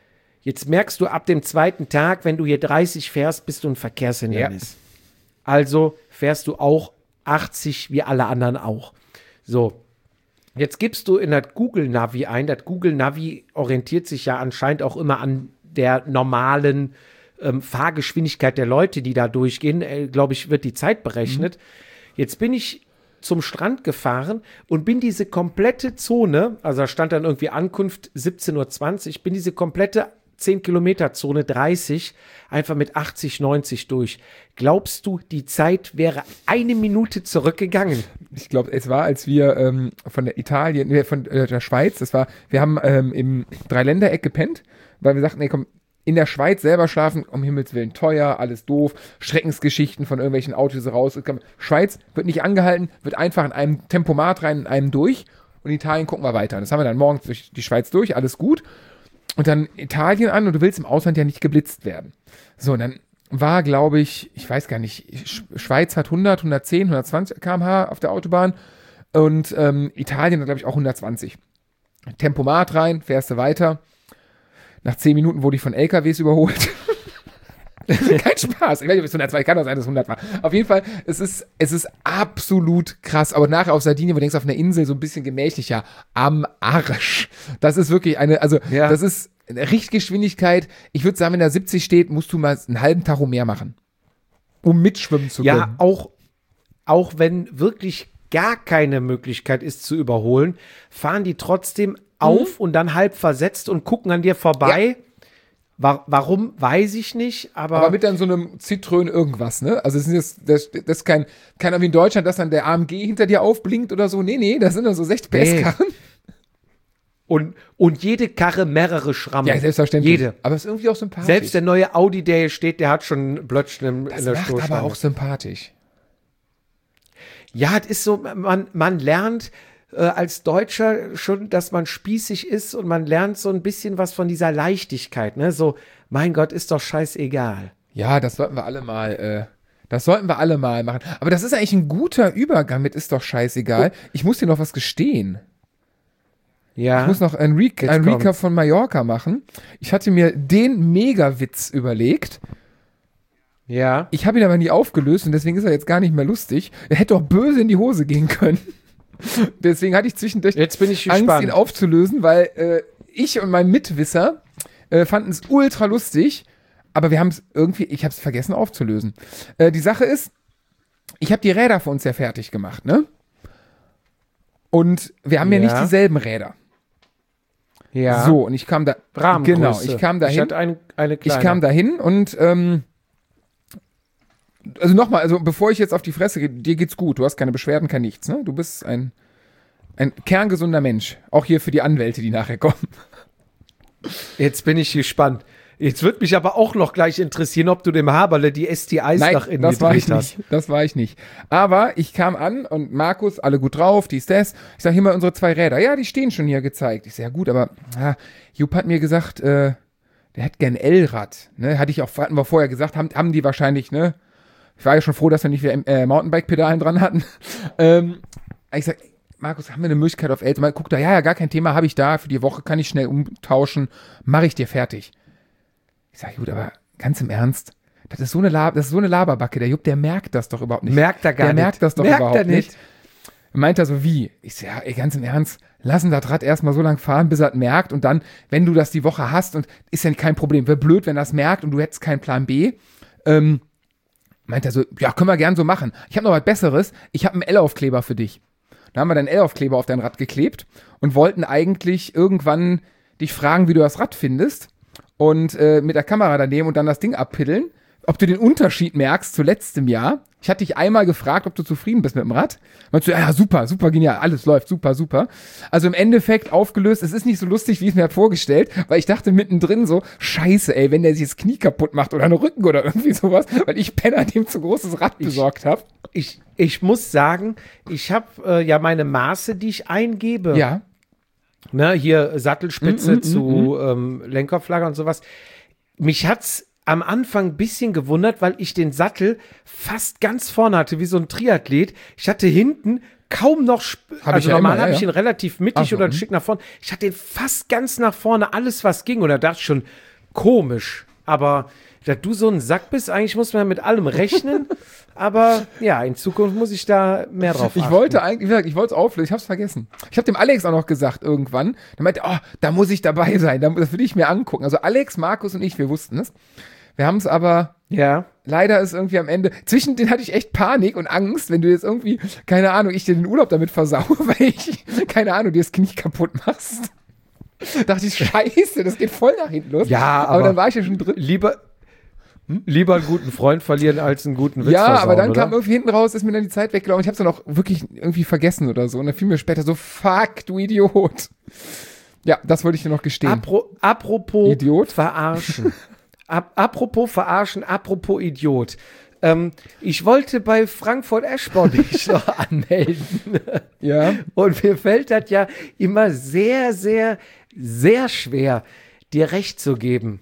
Jetzt merkst du ab dem zweiten Tag, wenn du hier 30 fährst, bist du ein Verkehrshindernis. Also fährst du auch 80 wie alle anderen auch. So, jetzt gibst du in das Google Navi ein. Das Google Navi orientiert sich ja anscheinend auch immer an der normalen Fahrgeschwindigkeit der Leute, die da durchgehen. Glaube ich, wird die Zeit berechnet. Jetzt bin ich zum Strand gefahren und bin diese komplette Zone, also da stand dann irgendwie Ankunft 17:20 Uhr, bin diese komplette 10-Kilometer-Zone 30 einfach mit 80, 90 durch. Glaubst du, die Zeit wäre 1 Minute zurückgegangen? Ich glaube, es war, als wir von der Italien, von der Schweiz, wir haben im Dreiländereck gepennt, weil wir sagten, ey, komm, in der Schweiz selber schlafen, um Himmels Willen, teuer, alles doof, Schreckensgeschichten von irgendwelchen Autos raus. Schweiz wird nicht angehalten, wird einfach in einem Tempomat rein, in einem durch und in Italien gucken wir weiter. Das haben wir dann morgens durch die Schweiz durch, alles gut. Und dann Italien an und du willst im Ausland ja nicht geblitzt werden. So, und dann war, glaube ich weiß gar nicht, Schweiz hat 100, 110, 120 km/h auf der Autobahn und Italien hat, glaube ich, auch 120. Tempomat rein, fährst du weiter. Nach 10 Minuten wurde ich von LKWs überholt. Kein Spaß. Ich weiß nicht, ob es 102, kann auch sein, dass es 100 war. Auf jeden Fall, es ist absolut krass. Aber nachher auf Sardinien, wo du denkst, auf einer Insel so ein bisschen gemächlicher, am Arsch. Das ist wirklich das ist eine Richtgeschwindigkeit. Ich würde sagen, wenn da 70 steht, musst du mal einen halben Tacho mehr machen, um mitschwimmen zu können. Ja, auch wenn wirklich gar keine Möglichkeit ist zu überholen, fahren die trotzdem auf und dann halb versetzt und gucken an dir vorbei. Ja. Warum, weiß ich nicht, aber mit dann so einem Citroën irgendwas, ne? Also das ist kein wie in Deutschland, dass dann der AMG hinter dir aufblinkt oder so. Nee, das sind dann so 60 PS-Karren. Und jede Karre mehrere Schrammen. Ja, selbstverständlich. Jede. Aber es ist irgendwie auch sympathisch. Selbst der neue Audi, der hier steht, der hat schon Blötchen in der Stoßstange. Das macht aber auch sympathisch. Ja, es ist so, man lernt als Deutscher schon, dass man spießig ist und man lernt so ein bisschen was von dieser Leichtigkeit, ne? So, mein Gott, ist doch scheißegal. Ja, das sollten wir alle mal machen. Aber das ist eigentlich ein guter Übergang mit ist doch scheißegal. Ich muss dir noch was gestehen. Ja. Ich muss noch ein Recap von Mallorca machen. Ich hatte mir den Megawitz überlegt. Ja. Ich habe ihn aber nie aufgelöst und deswegen ist er jetzt gar nicht mehr lustig. Er hätte auch böse in die Hose gehen können. Deswegen hatte ich zwischendurch Angst, ihn aufzulösen, weil ich und mein Mitwisser fanden es ultra lustig, aber ich habe es vergessen aufzulösen. Die Sache ist, ich habe die Räder für uns ja fertig gemacht, ne? Und wir haben ja nicht dieselben Räder. Ja. So, und ich kam da. Rahmengröße. Genau, ich kam da hin. Ich hatte eine kleine. Ich kam da hin und also nochmal, also bevor ich jetzt auf die Fresse gehe, dir geht's gut, du hast keine Beschwerden, kein nichts, ne? Du bist ein kerngesunder Mensch. Auch hier für die Anwälte, die nachher kommen. Jetzt bin ich gespannt. Jetzt wird mich aber auch noch gleich interessieren, ob du dem Haberle die STIs nach innen gedreht hast. Das war ich nicht. Aber ich kam an und Markus, alle gut drauf, dies, das. Ich sag, hier mal unsere 2 Räder. Ja, die stehen schon hier gezeigt. Ich sag, ja gut, aber Jupp hat mir gesagt, der hätte gern L-Rad. Ne? Hatten wir vorher gesagt, haben die wahrscheinlich, ne? Ich war ja schon froh, dass wir nicht wieder Mountainbike-Pedalen dran hatten. Ich sag, Markus, haben wir eine Möglichkeit auf L? Guck da, ja, gar kein Thema, habe ich da. Für die Woche kann ich schnell umtauschen. Mache ich dir fertig. Ich sag, gut, aber ganz im Ernst, das ist so eine Laberbacke. Der Jupp, der merkt das doch überhaupt nicht. Merkt er gar nicht. Der merkt das doch überhaupt nicht. Meint er so, wie? Ich sag, ja, ey, ganz im Ernst, lassen das Rad erstmal so lang fahren, bis er das merkt und dann, wenn du das die Woche hast und ist ja kein Problem, wäre blöd, wenn er das merkt und du hättest keinen Plan B, meint er so, ja, können wir gern so machen. Ich habe noch was Besseres, ich habe einen L-Aufkleber für dich. Da haben wir dann L-Aufkleber auf dein Rad geklebt und wollten eigentlich irgendwann dich fragen, wie du das Rad findest und mit der Kamera daneben und dann das Ding abpiddeln, ob du den Unterschied merkst zu letztem Jahr. Ich hatte dich einmal gefragt, ob du zufrieden bist mit dem Rad. Meinst du, ja, super, super genial, alles läuft, super, super. Also im Endeffekt aufgelöst, es ist nicht so lustig, wie ich es mir vorgestellt, weil ich dachte mittendrin so, scheiße, ey, wenn der sich das Knie kaputt macht oder einen Rücken oder irgendwie sowas, weil ich Penner dem zu großes Rad besorgt habe. Ich muss sagen, ich habe ja meine Maße, die ich eingebe. Ja. Ne, hier Sattelspitze zu Lenkerflagge und sowas. Mich hat's am Anfang ein bisschen gewundert, weil ich den Sattel fast ganz vorne hatte, wie so ein Triathlet. Ich hatte hinten kaum noch, normal habe ich ihn relativ mittig oder ein Stück nach vorne. Ich hatte ihn fast ganz nach vorne, alles was ging. Und da dachte ich schon, komisch. Aber dass du so ein Sack bist, eigentlich muss man mit allem rechnen. Aber ja, in Zukunft muss ich da mehr drauf achten. Ich wollte es auflösen, ich habe es vergessen. Ich habe dem Alex auch noch gesagt irgendwann. Der meinte, da muss ich dabei sein, das will ich mir angucken. Also Alex, Markus und ich, wir wussten es. Wir haben es aber, leider ist irgendwie am Ende, zwischen denen hatte ich echt Panik und Angst, wenn du jetzt irgendwie, keine Ahnung, ich dir den Urlaub damit versaue, weil ich, keine Ahnung, dir das Knie kaputt machst. Dachte ich, scheiße, das geht voll nach hinten los. Ja, aber dann war ich ja schon drin. Lieber einen guten Freund verlieren, als einen guten Witz versauen, aber dann oder? kam irgendwie hinten raus, ist mir dann die Zeit weggelaufen. Ich hab's dann auch wirklich irgendwie vergessen oder so. Und dann fiel mir später so, fuck, du Idiot. Ja, das wollte ich dir noch gestehen. Apropos Idiot? verarschen. Apropos verarschen, apropos Idiot. Ich wollte bei Frankfurt Eschborn mich noch anmelden. Ja. Und mir fällt das ja immer sehr, sehr, sehr schwer, dir recht zu geben.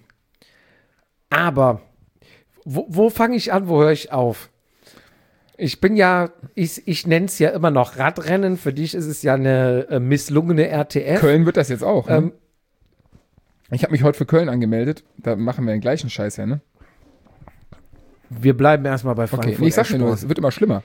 Aber wo fange ich an, wo höre ich auf? Ich bin ja, ich nenne es ja immer noch Radrennen. Für dich ist es ja eine misslungene RTF. Köln wird das jetzt auch, ne? Ich habe mich heute für Köln angemeldet. Da machen wir den gleichen Scheiß, ja, ne? Wir bleiben erstmal bei Frankfurt. Okay, ich sag dir nur, es wird immer schlimmer.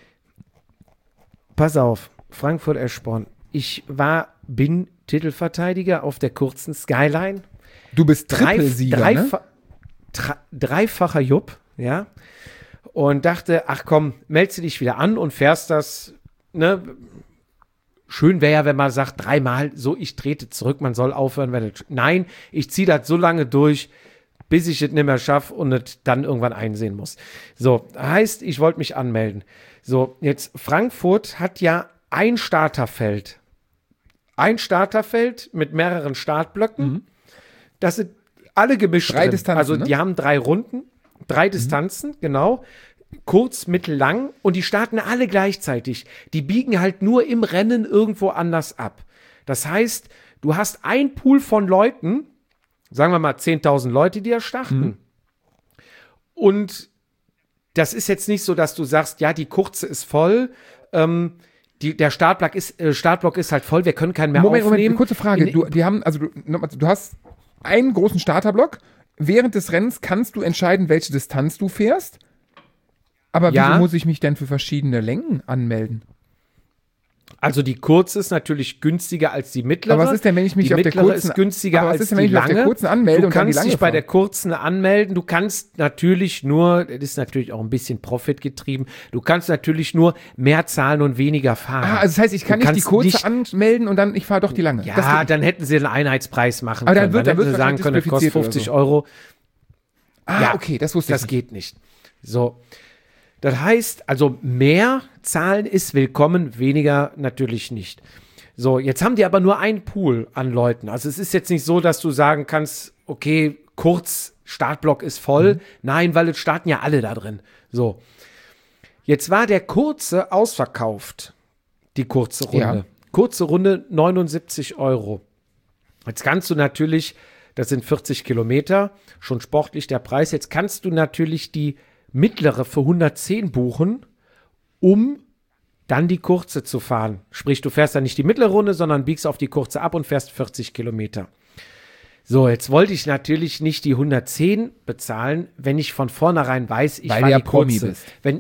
Pass auf, Frankfurt Eschborn. Ich bin Titelverteidiger auf der kurzen Skyline. Du bist Trippelsieger, ne? Dreifacher Jupp, ja. Und dachte, ach komm, meldest du dich wieder an und fährst das, ne? Schön wäre ja, wenn man sagt, 3-mal, so, ich trete zurück, man soll aufhören, nein, ich ziehe das so lange durch, bis ich es nicht mehr schaffe und es dann irgendwann einsehen muss. So, heißt, ich wollte mich anmelden. So, jetzt Frankfurt hat ja ein Starterfeld. Ein Starterfeld mit mehreren Startblöcken. Das sind alle gemischt 3 drin. Distanzen, also ne? die haben 3 Runden, 3 Distanzen, genau. Kurz, mittel, lang. Und die starten alle gleichzeitig. Die biegen halt nur im Rennen irgendwo anders ab. Das heißt, du hast ein Pool von Leuten, sagen wir mal 10.000 Leute, die da starten. Und das ist jetzt nicht so, dass du sagst, ja, die kurze ist voll, der Startblock ist halt voll, wir können keinen mehr aufnehmen. Moment, kurze Frage. Du hast einen großen Starterblock. Während des Rennens kannst du entscheiden, welche Distanz du fährst. Aber wieso muss ich mich denn für verschiedene Längen anmelden? Also die kurze ist natürlich günstiger als die mittlere. Aber was ist denn, wenn ich mich auf der kurzen anmelde du und dann die kannst lange dich bei fahren? der kurzen anmelden. Du kannst natürlich nur, das ist natürlich auch ein bisschen profitgetrieben, du kannst natürlich nur mehr zahlen und weniger fahren. Also das heißt, ich kann nicht die kurze anmelden und dann ich fahre doch die lange. Ja, dann hätten sie einen Einheitspreis machen aber können. Dann hätten sie sagen können, das kostet 50 Euro. Ja, okay, das wusste ich. Das geht nicht. So. Das heißt, also mehr zahlen ist willkommen, weniger natürlich nicht. So, jetzt haben die aber nur einen Pool an Leuten. Also es ist jetzt nicht so, dass du sagen kannst, okay, kurz, Startblock ist voll. Nein, weil es starten ja alle da drin. So. Jetzt war der kurze ausverkauft, die kurze Runde. Ja. Kurze Runde, 79 Euro. Jetzt kannst du natürlich, das sind 40 Kilometer, schon sportlich der Preis. Jetzt kannst du natürlich die mittlere für 110 buchen, um dann die kurze zu fahren. Sprich, du fährst dann nicht die mittlere Runde, sondern biegst auf die kurze ab und fährst 40 Kilometer. So, jetzt wollte ich natürlich nicht die 110 bezahlen, wenn ich von vornherein weiß, ich fahre die kurze.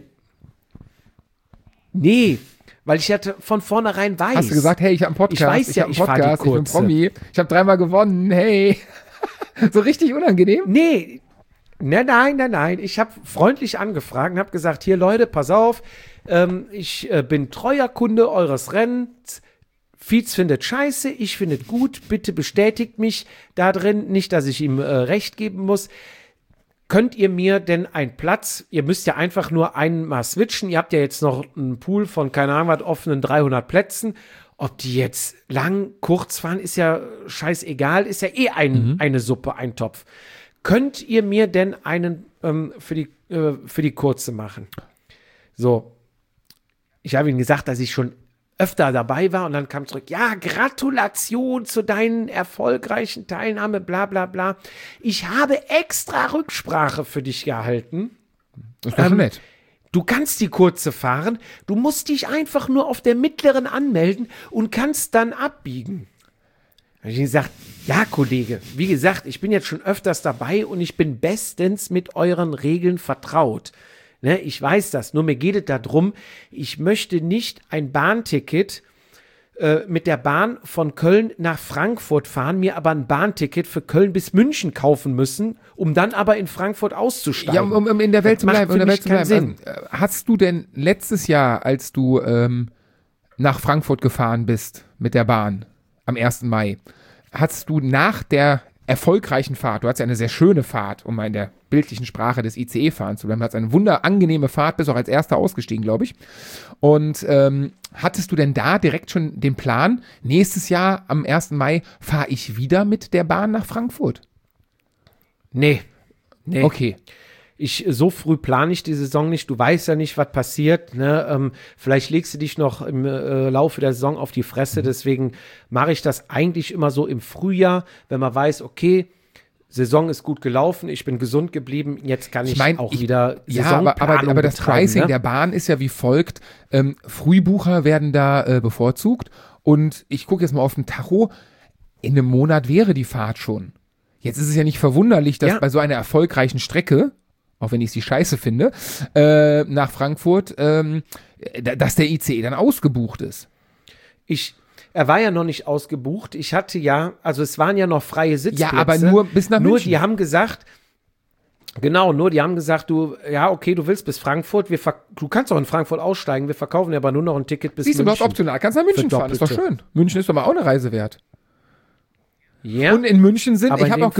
Nee, weil ich hatte von vornherein weiß. Hast du gesagt, hey, ich habe einen Podcast, ich weiß ja, ich fahre die kurze. Ich bin Promi, ich habe 3-mal gewonnen, hey. So richtig unangenehm? Nee, Nein. Ich habe freundlich angefragt und habe gesagt, hier Leute, pass auf, ich bin treuer Kunde eures Rennens. Fietz findet scheiße, ich finde gut, bitte bestätigt mich da drin, nicht, dass ich ihm recht geben muss. Könnt ihr mir denn einen Platz, ihr müsst ja einfach nur einmal switchen, ihr habt ja jetzt noch einen Pool von, keine Ahnung was, offenen 300 Plätzen. Ob die jetzt lang, kurz fahren, ist ja scheißegal, ist ja eh eine Suppe, ein Topf. Könnt ihr mir denn einen für die kurze machen? So, ich habe ihm gesagt, dass ich schon öfter dabei war und dann kam zurück, ja, Gratulation zu deinen erfolgreichen Teilnahme, bla bla bla. Ich habe extra Rücksprache für dich gehalten. Das ist doch schon nett. Du kannst die kurze fahren, du musst dich einfach nur auf der mittleren anmelden und kannst dann abbiegen. habe ich gesagt, ja, Kollege, wie gesagt, ich bin jetzt schon öfters dabei und ich bin bestens mit euren Regeln vertraut. Ne, ich weiß das, nur mir geht es darum, ich möchte nicht ein Bahnticket mit der Bahn von Köln nach Frankfurt fahren, mir aber ein Bahnticket für Köln bis München kaufen müssen, um dann aber in Frankfurt auszusteigen. Ja, um in der Welt zu bleiben. Sinn. Hast du denn letztes Jahr, als du nach Frankfurt gefahren bist mit der Bahn am 1. Mai, hast du nach der erfolgreichen Fahrt, du hattest ja eine sehr schöne Fahrt, um mal in der bildlichen Sprache des ICE fahren zu bleiben, du hattest eine angenehme Fahrt, bist auch als Erster ausgestiegen, glaube ich. Und hattest du denn da direkt schon den Plan, nächstes Jahr am 1. Mai fahre ich wieder mit der Bahn nach Frankfurt? Nee. Okay. So früh plane ich die Saison nicht. Du weißt ja nicht, was passiert. Ne? Vielleicht legst du dich noch im Laufe der Saison auf die Fresse. Deswegen mache ich das eigentlich immer so im Frühjahr, wenn man weiß, okay, Saison ist gut gelaufen, ich bin gesund geblieben, jetzt kann ich auch wieder Saisonplanung aber das betreiben, Pricing ne? der Bahn ist ja wie folgt. Frühbucher werden da bevorzugt und ich gucke jetzt mal auf den Tacho, in einem Monat wäre die Fahrt schon. Jetzt ist es ja nicht verwunderlich, dass bei so einer erfolgreichen Strecke, auch wenn ich sie scheiße finde, nach Frankfurt, dass der ICE dann ausgebucht ist. Er war ja noch nicht ausgebucht. Ich hatte also es waren ja noch freie Sitzplätze. Ja, aber nur bis nach München. Nur die haben gesagt, du willst bis Frankfurt, du kannst auch in Frankfurt aussteigen, wir verkaufen dir aber nur noch ein Ticket bis München. Siehst du, dort optional, kannst nach München fahren, ist doch schön. München ist doch mal auch eine Reise wert. Ja. Und in München sind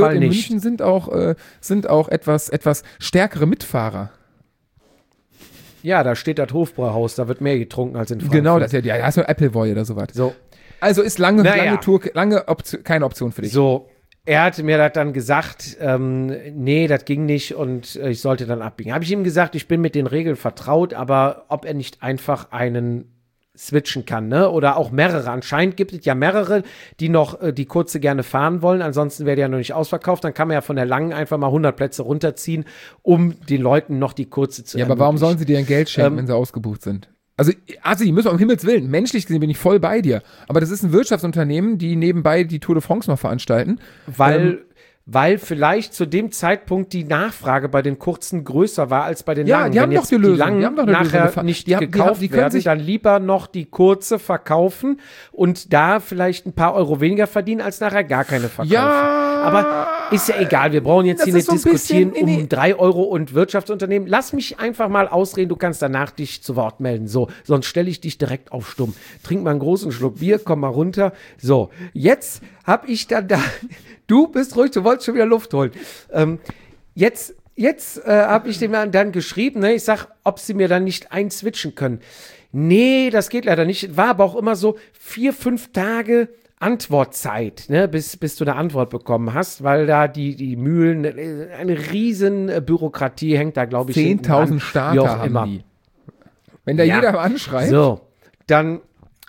auch etwas stärkere Mitfahrer. Ja, da steht das Hofbräuhaus, da wird mehr getrunken als in Frankfurt. Genau, da ist nur Appleboy oder sowas. So. Also ist keine Option für dich. So, er hatte mir das dann gesagt, nee, das ging nicht und ich sollte dann abbiegen. Habe ich ihm gesagt, ich bin mit den Regeln vertraut, aber ob er nicht einfach einen switchen kann, ne? Oder auch mehrere. Anscheinend gibt es ja mehrere, die noch die kurze gerne fahren wollen. Ansonsten wäre der ja noch nicht ausverkauft. Dann kann man ja von der langen einfach mal 100 Plätze runterziehen, um den Leuten noch die kurze zu ermöglichen. Aber warum sollen sie dir ein Geld schenken, wenn sie ausgebucht sind? Also, die müssen um Himmels Willen, menschlich gesehen bin ich voll bei dir. Aber das ist ein Wirtschaftsunternehmen, die nenebenbei die Tour de France noch veranstalten. Weil vielleicht zu dem Zeitpunkt die Nachfrage bei den kurzen größer war als bei den langen. Die haben doch die Lösung. Die langen nachher nicht gekauft werden, dann lieber noch die kurze verkaufen und da vielleicht ein paar Euro weniger verdienen, als nachher gar keine verkaufen. Ja, aber ist ja egal, wir brauchen jetzt hier nicht diskutieren um 3 Euro und Wirtschaftsunternehmen. Lass mich einfach mal ausreden, du kannst danach dich zu Wort melden. So, sonst stelle ich dich direkt auf stumm. Trink mal einen großen Schluck Bier, komm mal runter. So, jetzt habe ich dann da... Du bist ruhig, du wolltest schon wieder Luft holen. Jetzt habe ich dem dann geschrieben, ne? Ich sag, ob sie mir dann nicht einswitchen können. Nee, das geht leider nicht. War aber auch immer so 4-5 Tage Antwortzeit, ne? bis du eine Antwort bekommen hast, weil da die Mühlen, eine riesen Bürokratie hängt da, glaube ich, 10.000 Starter haben die. Wenn da jeder anschreibt. So, dann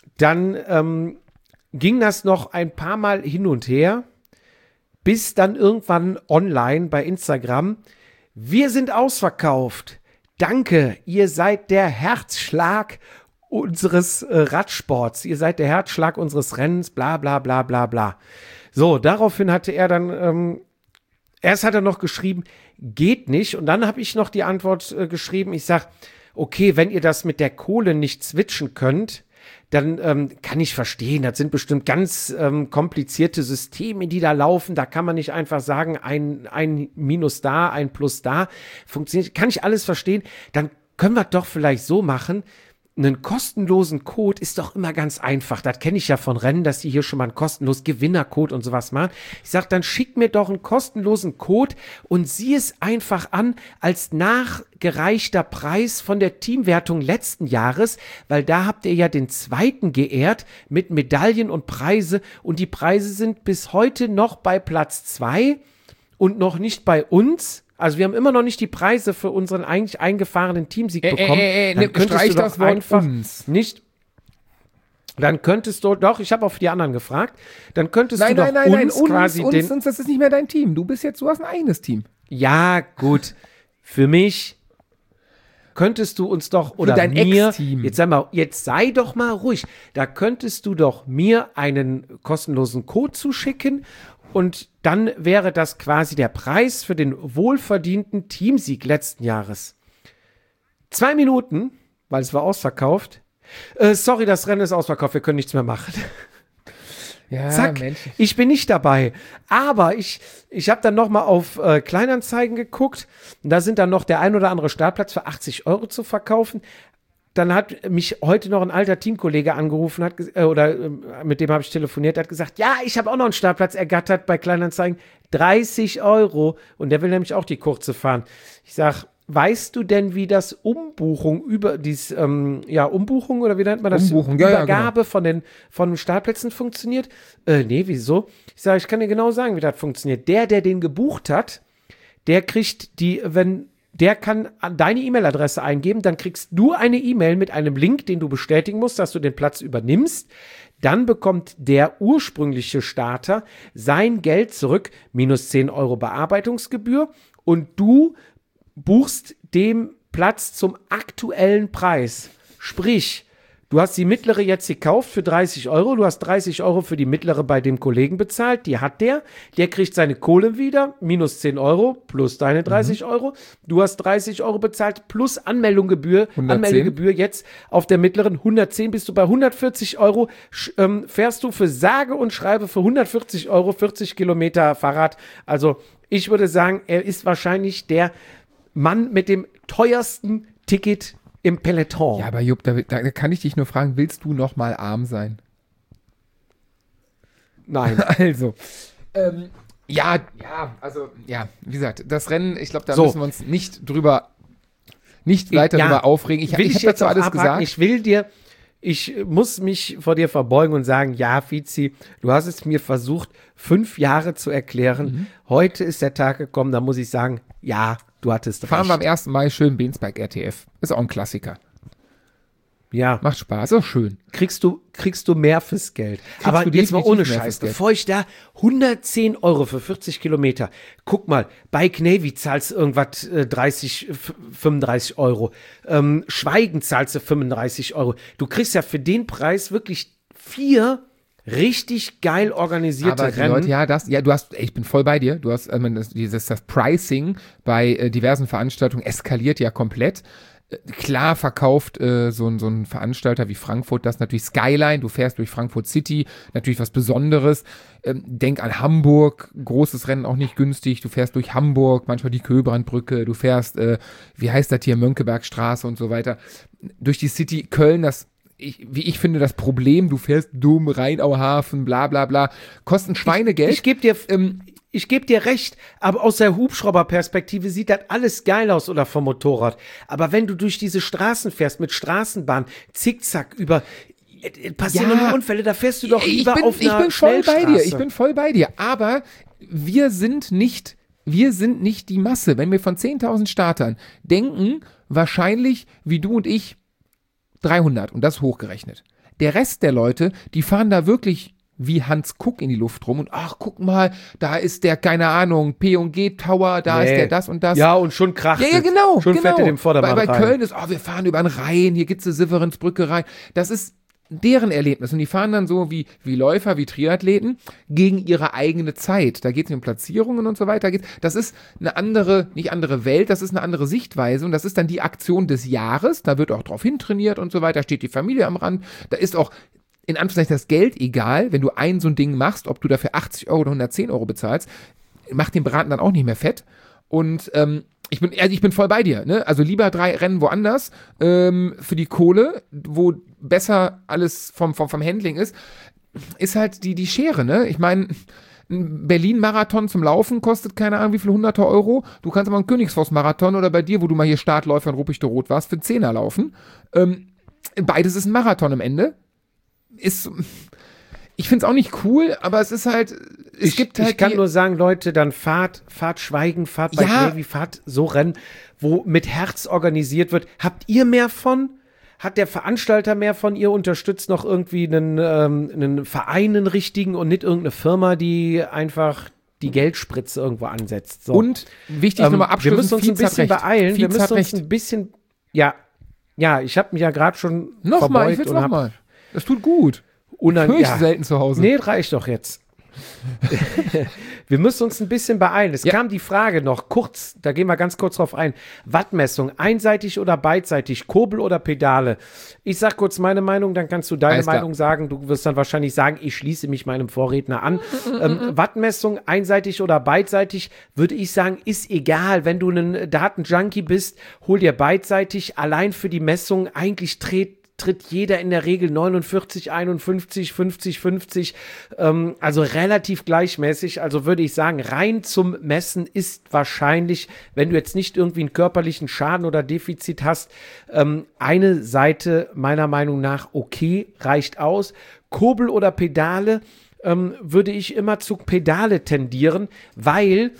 ging das noch ein paar Mal hin und her, bis dann irgendwann online bei Instagram, wir sind ausverkauft. Danke, ihr seid der Herzschlag unseres Radsports. Ihr seid der Herzschlag unseres Rennens, bla bla bla bla bla. So, daraufhin hatte er dann, erst hat er noch geschrieben, geht nicht. Und dann habe ich noch die Antwort geschrieben, ich sage, okay, wenn ihr das mit der Kohle nicht switchen könnt, dann kann ich verstehen, das sind bestimmt ganz komplizierte Systeme, die da laufen, da kann man nicht einfach sagen, ein Minus da, ein Plus da, funktioniert, kann ich alles verstehen, dann können wir doch vielleicht so machen, einen kostenlosen Code ist doch immer ganz einfach. Das kenne ich ja von Rennen, dass die hier schon mal einen kostenlosen Gewinnercode und sowas machen. Ich sage, dann schick mir doch einen kostenlosen Code und sieh es einfach an als nachgereichter Preis von der Teamwertung letzten Jahres, weil da habt ihr ja den zweiten geehrt mit Medaillen und Preise und die Preise sind bis heute noch bei Platz 2 und noch nicht bei uns. Also wir haben immer noch nicht die Preise für unseren eigentlich eingefahrenen Teamsieg bekommen. Dann könntest du doch einfach nicht. Dann könntest du doch, ich habe auch für die anderen gefragt, dann könntest du doch uns quasi den. Uns, das ist nicht mehr dein Team. Du hast ein eigenes Team. Ja, gut. Für mich. könntest du uns doch, oder dein mir, Ex-Team. jetzt sei doch mal ruhig, da könntest du doch mir einen kostenlosen Code zuschicken und dann wäre das quasi der Preis für den wohlverdienten Teamsieg letzten Jahres. 2 Minuten, weil es war ausverkauft. Sorry, das Rennen ist ausverkauft, wir können nichts mehr machen. Ja, Zack, Mensch. ich bin nicht dabei. Aber ich habe dann noch mal auf Kleinanzeigen geguckt. Und da sind dann noch der ein oder andere Startplatz für 80 € zu verkaufen. Dann hat mich heute noch ein alter Teamkollege angerufen, mit dem habe ich telefoniert, hat gesagt, ja, ich habe auch noch einen Startplatz ergattert bei Kleinanzeigen, 30 €. Und der will nämlich auch die kurze fahren. Ich sage, weißt du denn, wie das Umbuchung Umbuchung oder wie nennt man das? Umbuchung, Übergabe von den Startplätzen funktioniert? Nee, wieso? Ich sage, ich kann dir genau sagen, wie das funktioniert. Der den gebucht hat, der kriegt der kann deine E-Mail-Adresse eingeben, dann kriegst du eine E-Mail mit einem Link, den du bestätigen musst, dass du den Platz übernimmst. Dann bekommt der ursprüngliche Starter sein Geld zurück, minus 10 € Bearbeitungsgebühr, und du buchst dem Platz zum aktuellen Preis. Sprich, du hast die mittlere jetzt gekauft für 30 €, du hast 30 € für die mittlere bei dem Kollegen bezahlt, die hat der kriegt seine Kohle wieder, minus 10 € plus deine 30 €, du hast 30 € bezahlt plus Anmeldegebühr jetzt auf der mittleren 110, bist du bei 140 €, fährst du für sage und schreibe für 140 € 40 Kilometer Fahrrad. Also ich würde sagen, er ist wahrscheinlich der Mann mit dem teuersten Ticket im Peloton. Ja, aber Jupp, da kann ich dich nur fragen, willst du noch mal arm sein? Nein. Also, wie gesagt, das Rennen, ich glaube, da müssen wir uns nicht weiter drüber aufregen. Ich habe dazu alles gesagt. Ich muss mich vor dir verbeugen und sagen, ja, Fizi, du hast es mir versucht, 5 Jahre zu erklären. Heute ist der Tag gekommen, da muss ich sagen, ja, du hattest recht. Fahren wir am 1. Mai schön Beensberg RTF. Ist auch ein Klassiker. Ja. Macht Spaß, ist auch schön. Kriegst du mehr fürs Geld. Aber jetzt mal ohne Scheiß, bevor ich da 110 € für 40 Kilometer, guck mal, Bike Navy zahlst du irgendwas 35 €. Schweigen zahlst du 35 €. Du kriegst ja für den Preis wirklich 4 richtig geil organisierte Rennen. Leute, ich bin voll bei dir. Du hast, das Pricing bei diversen Veranstaltungen eskaliert ja komplett. Klar verkauft so ein Veranstalter wie Frankfurt das natürlich Skyline, du fährst durch Frankfurt City, natürlich was Besonderes. Denk an Hamburg, großes Rennen auch nicht günstig, du fährst durch Hamburg, manchmal die Köbrandbrücke, du fährst, wie heißt das hier, Mönckebergstraße und so weiter. Durch die City Köln, wie ich finde, das Problem, du fährst dumm, Rheinauhafen, bla bla bla, kosten Schweinegeld. Ich geb dir recht, aber aus der Hubschrauberperspektive sieht das alles geil aus oder vom Motorrad. Aber wenn du durch diese Straßen fährst mit Straßenbahn, zickzack passieren nur Unfälle, da fährst du doch lieber auf einer Schnellstraße. Ich bin voll bei dir, aber wir sind nicht die Masse. Wenn wir von 10.000 Startern denken, wahrscheinlich wie du und ich 300 und das hochgerechnet. Der Rest der Leute, die fahren da wirklich wie Hans Kuck in die Luft rum und ach, guck mal, da ist der, keine Ahnung, P&G Tower, da ist der das und das. Ja, und schon kracht Ja, genau. Schon fährt er dem Vordermann bei rein. Köln ist, wir fahren über den Rhein, hier gibt's eine Siverinsbrücke rein. Das ist deren Erlebnis und die fahren dann so wie Läufer, wie Triathleten gegen ihre eigene Zeit. Da geht es um Platzierungen und so weiter. Das ist nicht andere Welt, das ist eine andere Sichtweise und das ist dann die Aktion des Jahres. Da wird auch drauf hintrainiert und so weiter, steht die Familie am Rand. Da ist auch in Anführungszeichen das Geld egal, wenn du so ein Ding machst, ob du dafür 80 € oder 110 € bezahlst, macht den Braten dann auch nicht mehr fett. Und ich bin voll bei dir, ne? Also lieber 3 Rennen woanders für die Kohle, wo besser alles vom Handling ist halt die Schere, ne? Ich meine, ein Berlin-Marathon zum Laufen kostet keine Ahnung wie viel 100er €. Du kannst aber einen Königsforst-Marathon oder bei dir, wo du mal hier Startläufer in Ruppig-Rot warst, für 10er laufen. Beides ist ein Marathon am Ende. Ich finde es auch nicht cool, aber es ist halt, ich kann nur sagen, Leute, dann fahrt Schweigen, fahrt bei Navy, fahrt so Rennen, wo mit Herz organisiert wird. Habt ihr mehr von? Hat der Veranstalter mehr von? Ihr unterstützt noch irgendwie einen Verein, einen richtigen und nicht irgendeine Firma, die einfach die Geldspritze irgendwo ansetzt. So. Und wichtig nochmal abschließend, wir müssen uns ein bisschen beeilen. Wir müssen uns ein bisschen Ja, ich habe mich ja gerade schon Nochmal, ich will nochmal. Das tut gut. Höre ich selten zu Hause. Nee, reicht doch jetzt. Wir müssen uns ein bisschen beeilen. Es kam die Frage noch kurz, da gehen wir ganz kurz drauf ein. Wattmessung, einseitig oder beidseitig, Kurbel oder Pedale? Ich sag kurz meine Meinung, dann kannst du deine Meinung sagen. Du wirst dann wahrscheinlich sagen, ich schließe mich meinem Vorredner an. Wattmessung, einseitig oder beidseitig, würde ich sagen, ist egal. Wenn du ein Datenjunkie bist, hol dir beidseitig. Allein für die Messung, eigentlich tritt jeder in der Regel 49, 51, 50, 50, also relativ gleichmäßig. Also würde ich sagen, rein zum Messen ist wahrscheinlich, wenn du jetzt nicht irgendwie einen körperlichen Schaden oder Defizit hast, eine Seite meiner Meinung nach okay, reicht aus. Kurbel oder Pedale, würde ich immer zu Pedale tendieren, weil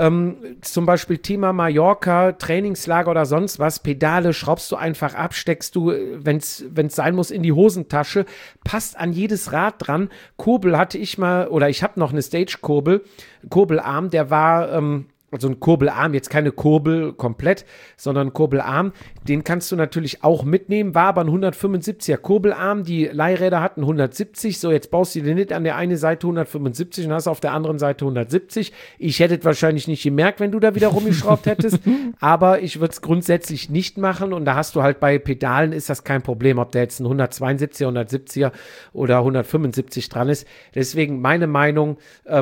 zum Beispiel Thema Mallorca, Trainingslager oder sonst was, Pedale schraubst du einfach ab, steckst du, wenn es sein muss, in die Hosentasche, passt an jedes Rad dran. Kurbel hatte ich mal, oder ich habe noch eine Stage-Kurbelarm, der war also ein Kurbelarm, jetzt keine Kurbel komplett, sondern ein Kurbelarm, den kannst du natürlich auch mitnehmen, war aber ein 175er Kurbelarm, die Leihräder hatten 170, so jetzt baust du dir nicht an der einen Seite 175 und hast auf der anderen Seite 170. Ich hätte es wahrscheinlich nicht gemerkt, wenn du da wieder rumgeschraubt hättest, aber ich würde es grundsätzlich nicht machen und da hast du halt bei Pedalen ist das kein Problem, ob da jetzt ein 172er, 170er oder 175 dran ist. Deswegen meine Meinung,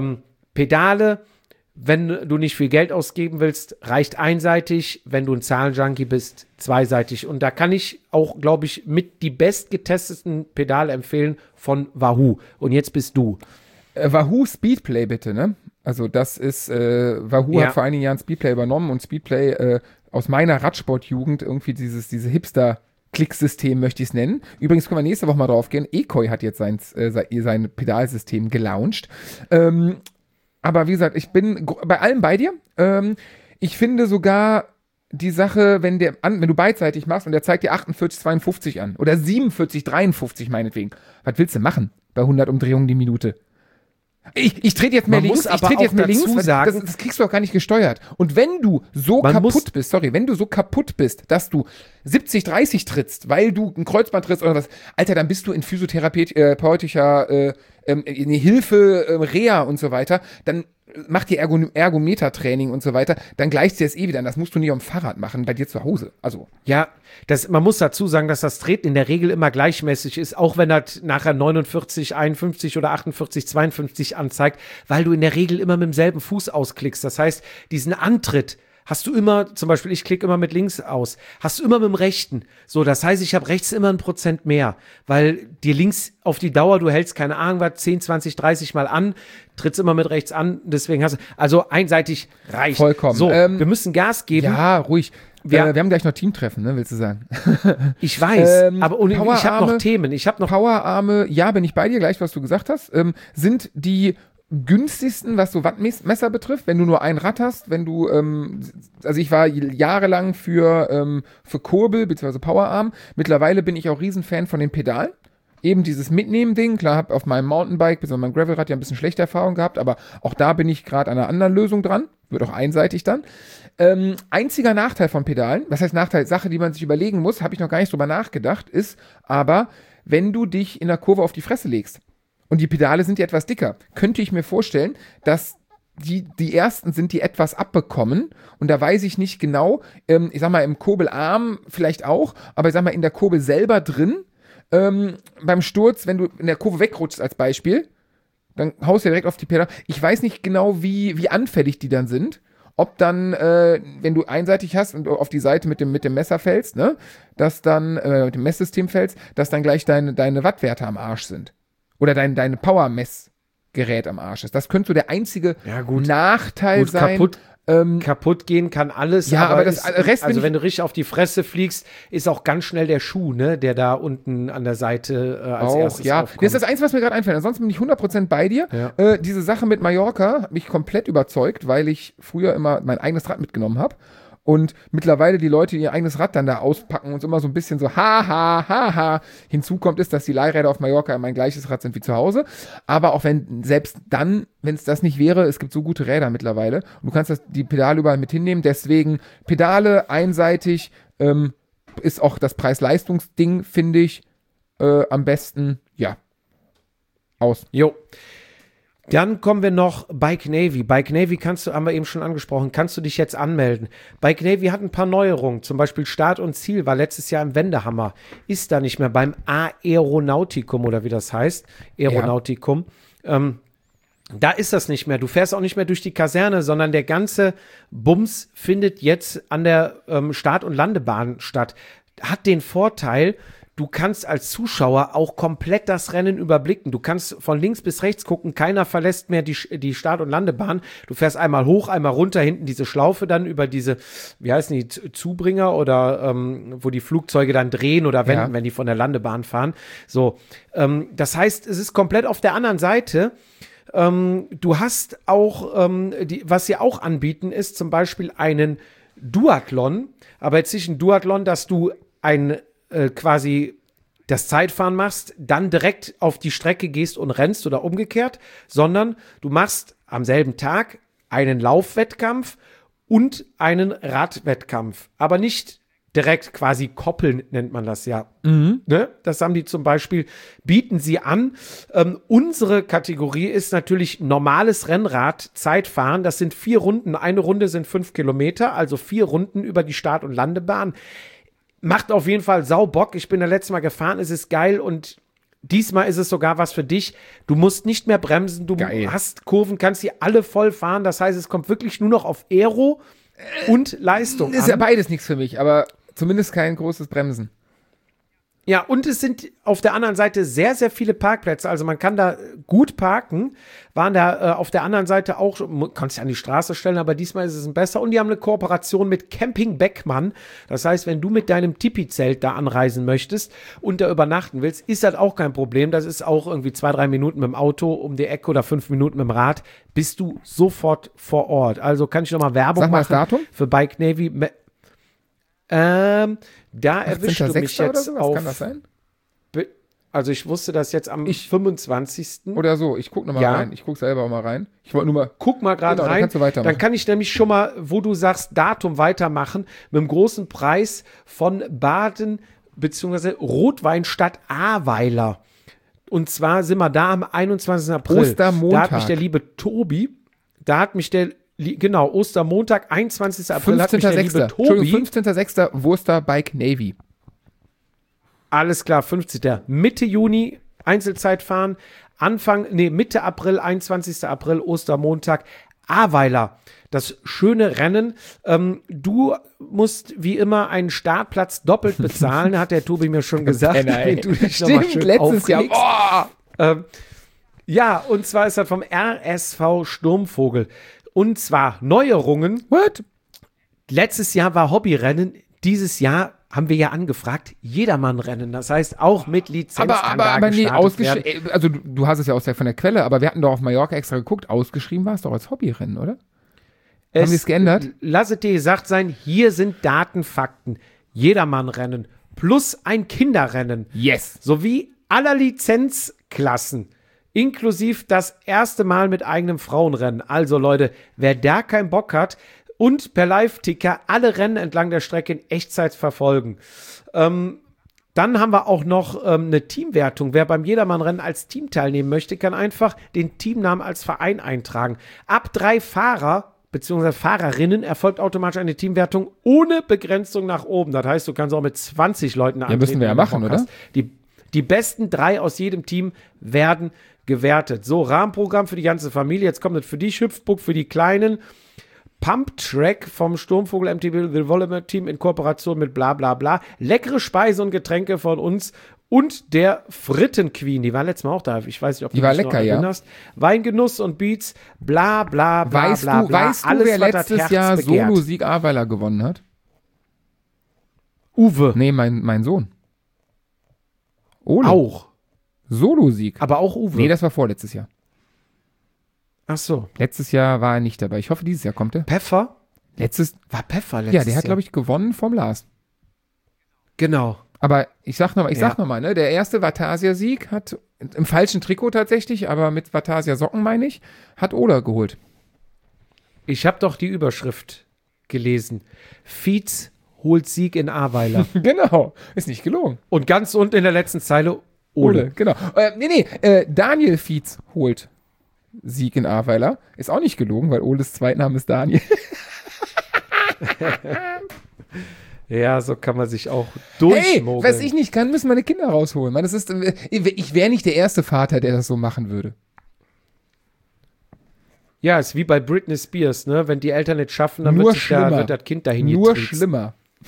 Pedale, wenn du nicht viel Geld ausgeben willst, reicht einseitig. Wenn du ein Zahlenjunkie bist, zweiseitig. Und da kann ich auch, glaube ich, mit die bestgetesteten Pedale empfehlen von Wahoo. Und jetzt bist du. Wahoo Speedplay bitte, ne? Also das ist, Wahoo hat vor einigen Jahren Speedplay übernommen und Speedplay aus meiner Radsportjugend irgendwie diese Hipster- Klicksystem möchte ich es nennen. Übrigens können wir nächste Woche mal drauf gehen. Ekoi hat jetzt sein Pedalsystem gelauncht. Aber wie gesagt, ich bin bei allem bei dir. Ich finde sogar die Sache, wenn du beidseitig machst und der zeigt dir 48,52 an oder 47,53 meinetwegen. Was willst du machen bei 100 Umdrehungen die Minute? Ich trete jetzt mehr links, das kriegst du auch gar nicht gesteuert. Und wenn du so kaputt bist, dass du 70-30 trittst, weil du ein Kreuzband trittst oder was, Alter, dann bist du in physiotherapeutischer Hilfe, Reha und so weiter, dann mach dir Ergometertraining und so weiter, dann gleichst du es wieder an. Das musst du nicht am Fahrrad machen, bei dir zu Hause. Also. Ja, man muss dazu sagen, dass das Treten in der Regel immer gleichmäßig ist, auch wenn das nachher 49, 51 oder 48, 52 anzeigt, weil du in der Regel immer mit demselben Fuß ausklickst. Das heißt, diesen Antritt hast du immer, zum Beispiel ich klicke immer mit links aus, hast du immer mit dem rechten. So, das heißt, ich habe rechts immer 1% mehr, weil dir links auf die Dauer, du hältst keine Ahnung was, 10, 20, 30 Mal an, trittst immer mit rechts an, deswegen hast du, also einseitig reicht. Vollkommen. So, wir müssen Gas geben. Ja, ruhig. Wir haben gleich noch Teamtreffen, ne, willst du sagen? Ich weiß, aber ich habe noch Themen. Powerarme, ja, bin ich bei dir, gleich was du gesagt hast, sind die günstigsten, was so Wattmesser betrifft, wenn du nur ein Rad hast, wenn du, also ich war jahrelang für Kurbel bzw. Powerarm, mittlerweile bin ich auch Riesenfan von den Pedalen. Eben dieses Mitnehmen-Ding, klar, habe auf meinem Mountainbike bzw. meinem Gravelrad ja ein bisschen schlechte Erfahrung gehabt, aber auch da bin ich gerade an einer anderen Lösung dran, wird auch einseitig dann. Einziger Nachteil von Pedalen, was heißt Nachteil, Sache, die man sich überlegen muss, habe ich noch gar nicht drüber nachgedacht, ist aber, wenn du dich in der Kurve auf die Fresse legst, und die Pedale sind ja etwas dicker, könnte ich mir vorstellen, dass die ersten sind, die etwas abbekommen. Und da weiß ich nicht genau, ich sag mal im Kurbelarm vielleicht auch, aber ich sag mal in der Kurbel selber drin, beim Sturz, wenn du in der Kurve wegrutschst als Beispiel, dann haust du direkt auf die Pedale. Ich weiß nicht genau, wie anfällig die dann sind. Ob dann, wenn du einseitig hast und auf die Seite mit dem Messer fällst, ne, dass dann, mit dem Messsystem fällst, dass dann gleich deine Wattwerte am Arsch sind. Oder dein Power-Messgerät am Arsch ist. Das könnte so der einzige Nachteil sein. Kaputt gehen kann alles. Ja, aber das Rest, also wenn du richtig auf die Fresse fliegst, ist auch ganz schnell der Schuh, ne, der da unten an der Seite als erstes aufkommt. Das ist das Einzige, was mir gerade einfällt. Ansonsten bin ich 100% bei dir. Ja. Diese Sache mit Mallorca hat mich komplett überzeugt, weil ich früher immer mein eigenes Rad mitgenommen habe. Und mittlerweile die Leute ihr eigenes Rad dann da auspacken und immer so ein bisschen so ha. Hinzu kommt ist, dass die Leihräder auf Mallorca immer ein gleiches Rad sind wie zu Hause. Aber auch wenn es das nicht wäre, es gibt so gute Räder mittlerweile und du kannst die Pedale überall mit hinnehmen. Deswegen Pedale einseitig, ist auch das Preis-Leistungs-Ding, finde ich, am besten, ja, aus. Jo. Dann kommen wir noch Bike Navy. Bike Navy haben wir eben schon angesprochen, kannst du dich jetzt anmelden. Bike Navy hat ein paar Neuerungen, zum Beispiel Start und Ziel war letztes Jahr im Wendehammer, ist da nicht mehr beim Aeronautikum oder wie das heißt, Aeronautikum. Ja. Da ist das nicht mehr. Du fährst auch nicht mehr durch die Kaserne, sondern der ganze Bums findet jetzt an der Start- und Landebahn statt. Hat den Vorteil, du kannst als Zuschauer auch komplett das Rennen überblicken. Du kannst von links bis rechts gucken, keiner verlässt mehr die Start- und Landebahn. Du fährst einmal hoch, einmal runter, hinten diese Schlaufe dann über diese, wie heißen die, Zubringer oder wo die Flugzeuge dann drehen oder wenden, wenn die von der Landebahn fahren. So, das heißt, es ist komplett auf der anderen Seite. Du hast auch, was sie auch anbieten, ist zum Beispiel einen Duathlon, aber jetzt nicht ein Duathlon, dass du quasi das Zeitfahren machst, dann direkt auf die Strecke gehst und rennst oder umgekehrt, sondern du machst am selben Tag einen Laufwettkampf und einen Radwettkampf, aber nicht direkt quasi koppeln, nennt man das ja. Ne? Das haben die zum Beispiel, bieten sie an. Unsere Kategorie ist natürlich normales Rennrad, Zeitfahren. Das sind 4 Runden. Eine Runde sind 5 Kilometer, also 4 Runden über die Start- und Landebahn. Macht auf jeden Fall sau Bock. Ich bin das letzte Mal gefahren, es ist geil und diesmal ist es sogar was für dich. Du musst nicht mehr bremsen, du hast Kurven, kannst die alle voll fahren. Das heißt, es kommt wirklich nur noch auf Aero und Leistung an. Ist ja beides nichts für mich, aber zumindest kein großes Bremsen. Ja, und es sind auf der anderen Seite sehr, sehr viele Parkplätze. Also man kann da gut parken. Waren da auf der anderen Seite auch, kannst du an die Straße stellen, aber diesmal ist es besser. Und die haben eine Kooperation mit Camping Beckmann. Das heißt, wenn du mit deinem Tipi-Zelt da anreisen möchtest und da übernachten willst, ist das auch kein Problem. Das ist auch irgendwie 2-3 Minuten mit dem Auto um die Ecke oder 5 Minuten mit dem Rad. Bist du sofort vor Ort. Also kann ich nochmal Werbung machen das Datum? Für Bike Navy. Da erwischst du mich jetzt oder auf. Kann das sein? Also ich wusste das jetzt am 25. Oder so, ich gucke nochmal rein. Ich gucke selber auch mal rein. Ich wollte nur mal. Guck mal gerade rein. Dann kannst du weitermachen. Dann kann ich nämlich schon mal, wo du sagst, Datum weitermachen, mit dem großen Preis von Baden bzw. Rotweinstadt Ahrweiler. Und zwar sind wir da am 21. April. Ostermontag. Da hat mich der liebe Tobi, genau, Ostermontag, 21. April hat mich der liebe Tobi. 15.06. Wurster Bike Navy. Alles klar, 50. Mitte Juni Einzelzeit fahren, Mitte April, 21. April, Ostermontag, Ahrweiler. Das schöne Rennen. Du musst wie immer einen Startplatz doppelt bezahlen, hat der Tobi mir schon gesagt. Wenn du dich Stimmt, letztes Jahr. Ja, und zwar ist das vom RSV Sturmvogel. Und zwar Neuerungen. What? Letztes Jahr war Hobbyrennen, dieses Jahr haben wir ja angefragt, Jedermann-Rennen. Das heißt, auch mit Lizenz aber nee, ausgeschrieben. Also du hast es ja von der Quelle, aber wir hatten doch auf Mallorca extra geguckt. Ausgeschrieben war es doch als Hobbyrennen, oder? Haben die es geändert? Lass es dir gesagt sein, hier sind Datenfakten. Jedermann-Rennen plus ein Kinderrennen. Yes. Sowie aller Lizenzklassen. Inklusive das erste Mal mit eigenem Frauenrennen. Also Leute, wer da keinen Bock hat und per Live-Ticker alle Rennen entlang der Strecke in Echtzeit verfolgen. Dann haben wir auch noch eine Teamwertung. Wer beim Jedermann-Rennen als Team teilnehmen möchte, kann einfach den Teamnamen als Verein eintragen. Ab 3 Fahrer bzw. Fahrerinnen erfolgt automatisch eine Teamwertung ohne Begrenzung nach oben. Das heißt, du kannst auch mit 20 Leuten antreten. Ja, müssen wir ja machen, oder? Die besten 3 aus jedem Team werden gewertet. So, Rahmenprogramm für die ganze Familie. Jetzt kommt das für dich, Hüpfburg für die Kleinen. Pump-Track vom Sturmvogel MTB The Volume Team in Kooperation mit bla bla bla. Leckere Speise und Getränke von uns und der Fritten-Queen. Die war letztes Mal auch da. Ich weiß nicht, ob du dich noch erinnerst. Weingenuss und Beats, bla bla bla weißt bla du, bla. Weißt du, wer letztes Jahr Solo-Sieg Ahrweiler gewonnen hat? Uwe. Nee, mein Sohn. Ole. Auch. Solo-Sieg. Aber auch Uwe. Nee, das war vorletztes Jahr. Ach so. Letztes Jahr war er nicht dabei. Ich hoffe, dieses Jahr kommt er. Pfeffer? War Pfeffer letztes Jahr. Ja, der hat, glaube ich, gewonnen vom Lars. Genau. Aber ich sag nochmal, ne, der erste Vatasia-Sieg hat, im falschen Trikot tatsächlich, aber mit Vatasia-Socken meine ich, hat Ola geholt. Ich habe doch die Überschrift gelesen. Fietz holt Sieg in Ahrweiler. Genau, ist nicht gelogen. Und ganz unten in der letzten Zeile Ole. Genau. Daniel Fietz holt Sieg in Ahrweiler. Ist auch nicht gelogen, weil Oles Zweitname ist Daniel. Ja, so kann man sich auch durchmogeln. Hey, was ich nicht kann, müssen meine Kinder rausholen. Man, ich wäre nicht der erste Vater, der das so machen würde. Ja, ist wie bei Britney Spears, ne? Wenn die Eltern nicht schaffen, dann wird das Kind dahin Nur getriezt. schlimmer.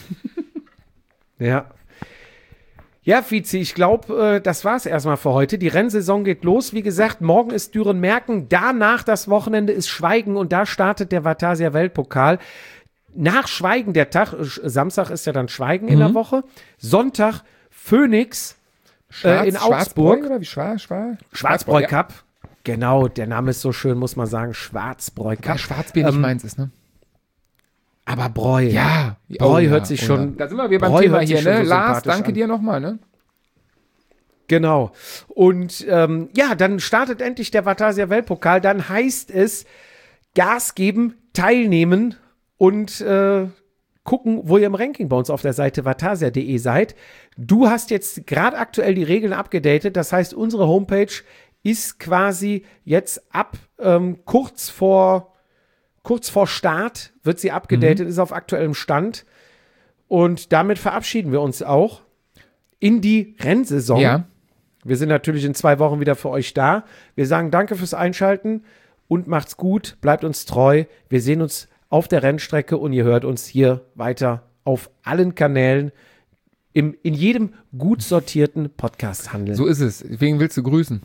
Ja. Ja, Fizi, ich glaube, das war's erstmal für heute. Die Rennsaison geht los. Wie gesagt, morgen ist Düren-Merken, danach das Wochenende ist Schweigen und da startet der Vatasia Weltpokal. Nach Schweigen der Tag, Samstag ist ja dann Schweigen in der Woche, Sonntag Phoenix in Augsburg. Oder wie Schwarzbräu Cup. Ja. Genau, der Name ist so schön, muss man sagen, Schwarzbräu Cup. Ja, Schwarzbier nicht meins ist, ne? Aber Bräu. Ja. Bräu hört sich schon. Da sind wir beim Thema hier, ne? So Lars, danke dir nochmal, ne? Genau. Und dann startet endlich der Vatasia Weltpokal. Dann heißt es Gas geben, teilnehmen und gucken, wo ihr im Ranking bei uns auf der Seite vatasia.de seid. Du hast jetzt gerade aktuell die Regeln abgedatet. Das heißt, unsere Homepage ist quasi jetzt ab kurz vor Start wird sie abgedatet, ist auf aktuellem Stand. Und damit verabschieden wir uns auch in die Rennsaison. Ja. Wir sind natürlich in 2 Wochen wieder für euch da. Wir sagen danke fürs Einschalten und macht's gut, bleibt uns treu. Wir sehen uns auf der Rennstrecke und ihr hört uns hier weiter auf allen Kanälen in jedem gut sortierten Podcast-Handel. So ist es. Wen willst du grüßen?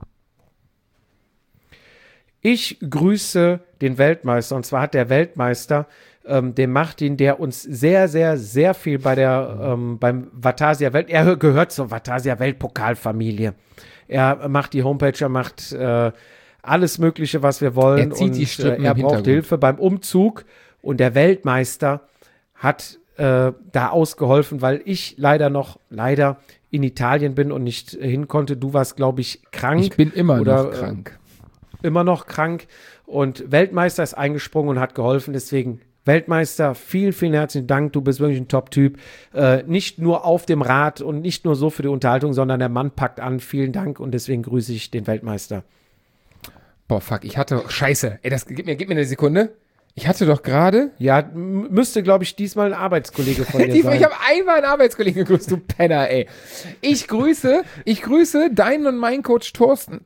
Ich grüße den Weltmeister, und zwar hat der Weltmeister den Martin, der uns sehr, sehr, sehr viel beim Vatasia Welt, er gehört zur Vatasia Weltpokalfamilie. Er macht die Homepage, er macht alles Mögliche, was wir wollen. Er zieht die Strippen er braucht Hilfe beim Umzug und der Weltmeister hat da ausgeholfen, weil ich leider in Italien bin und nicht hin konnte. Du warst, glaube ich, krank. Ich bin immer noch krank. Immer noch krank und Weltmeister ist eingesprungen und hat geholfen, deswegen Weltmeister, vielen, vielen herzlichen Dank, du bist wirklich ein Top-Typ, nicht nur auf dem Rad und nicht nur so für die Unterhaltung, sondern der Mann packt an, vielen Dank und deswegen grüße ich den Weltmeister. Boah, fuck, scheiße, ey, gib mir eine Sekunde, ich hatte doch gerade. Ja, müsste, glaube ich, diesmal ein Arbeitskollege von dir sein. Ich habe einmal einen Arbeitskollegen gegrüßt, du Penner, ey. Ich grüße deinen und meinen Coach Thorsten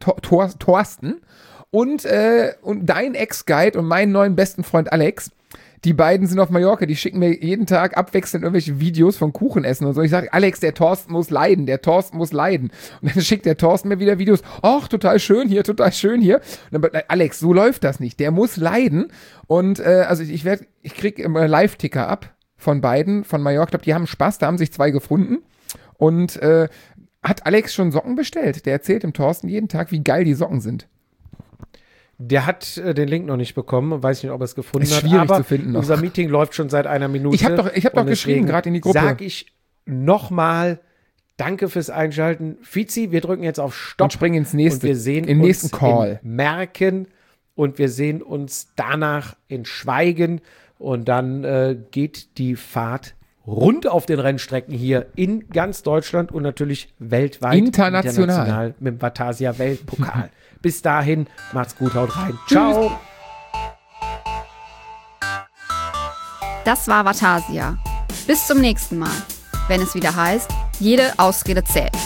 und dein Ex-Guide und meinen neuen besten Freund Alex. Die beiden sind auf Mallorca, die schicken mir jeden Tag abwechselnd irgendwelche Videos von Kuchenessen und so. Ich sage, Alex, der Thorsten muss leiden. Und dann schickt der Thorsten mir wieder Videos. Ach, total schön hier. Und dann, Alex, so läuft das nicht. Der muss leiden. Und ich krieg immer Live-Ticker ab von beiden, von Mallorca. Ich glaube, die haben Spaß, da haben sich 2 gefunden. Und hat Alex schon Socken bestellt. Der erzählt dem Thorsten jeden Tag, wie geil die Socken sind. Der hat den Link noch nicht bekommen, weiß nicht, ob er es gefunden ist hat. Schwierig aber zu finden noch. Unser Meeting läuft schon seit einer Minute. Ich hab doch geschrieben, gerade in die Gruppe. Sag ich nochmal, danke fürs Einschalten. Fizi, wir drücken jetzt auf Stopp. Und springen ins nächste, und wir sehen in den nächsten Call. Merken und wir sehen uns danach in Schweigen und dann geht die Fahrt rund auf den Rennstrecken hier in ganz Deutschland und natürlich weltweit. International mit dem Vatasia Weltpokal. Bis dahin, macht's gut, haut rein. Ciao. Das war Vatasia. Bis zum nächsten Mal, wenn es wieder heißt, jede Ausrede zählt.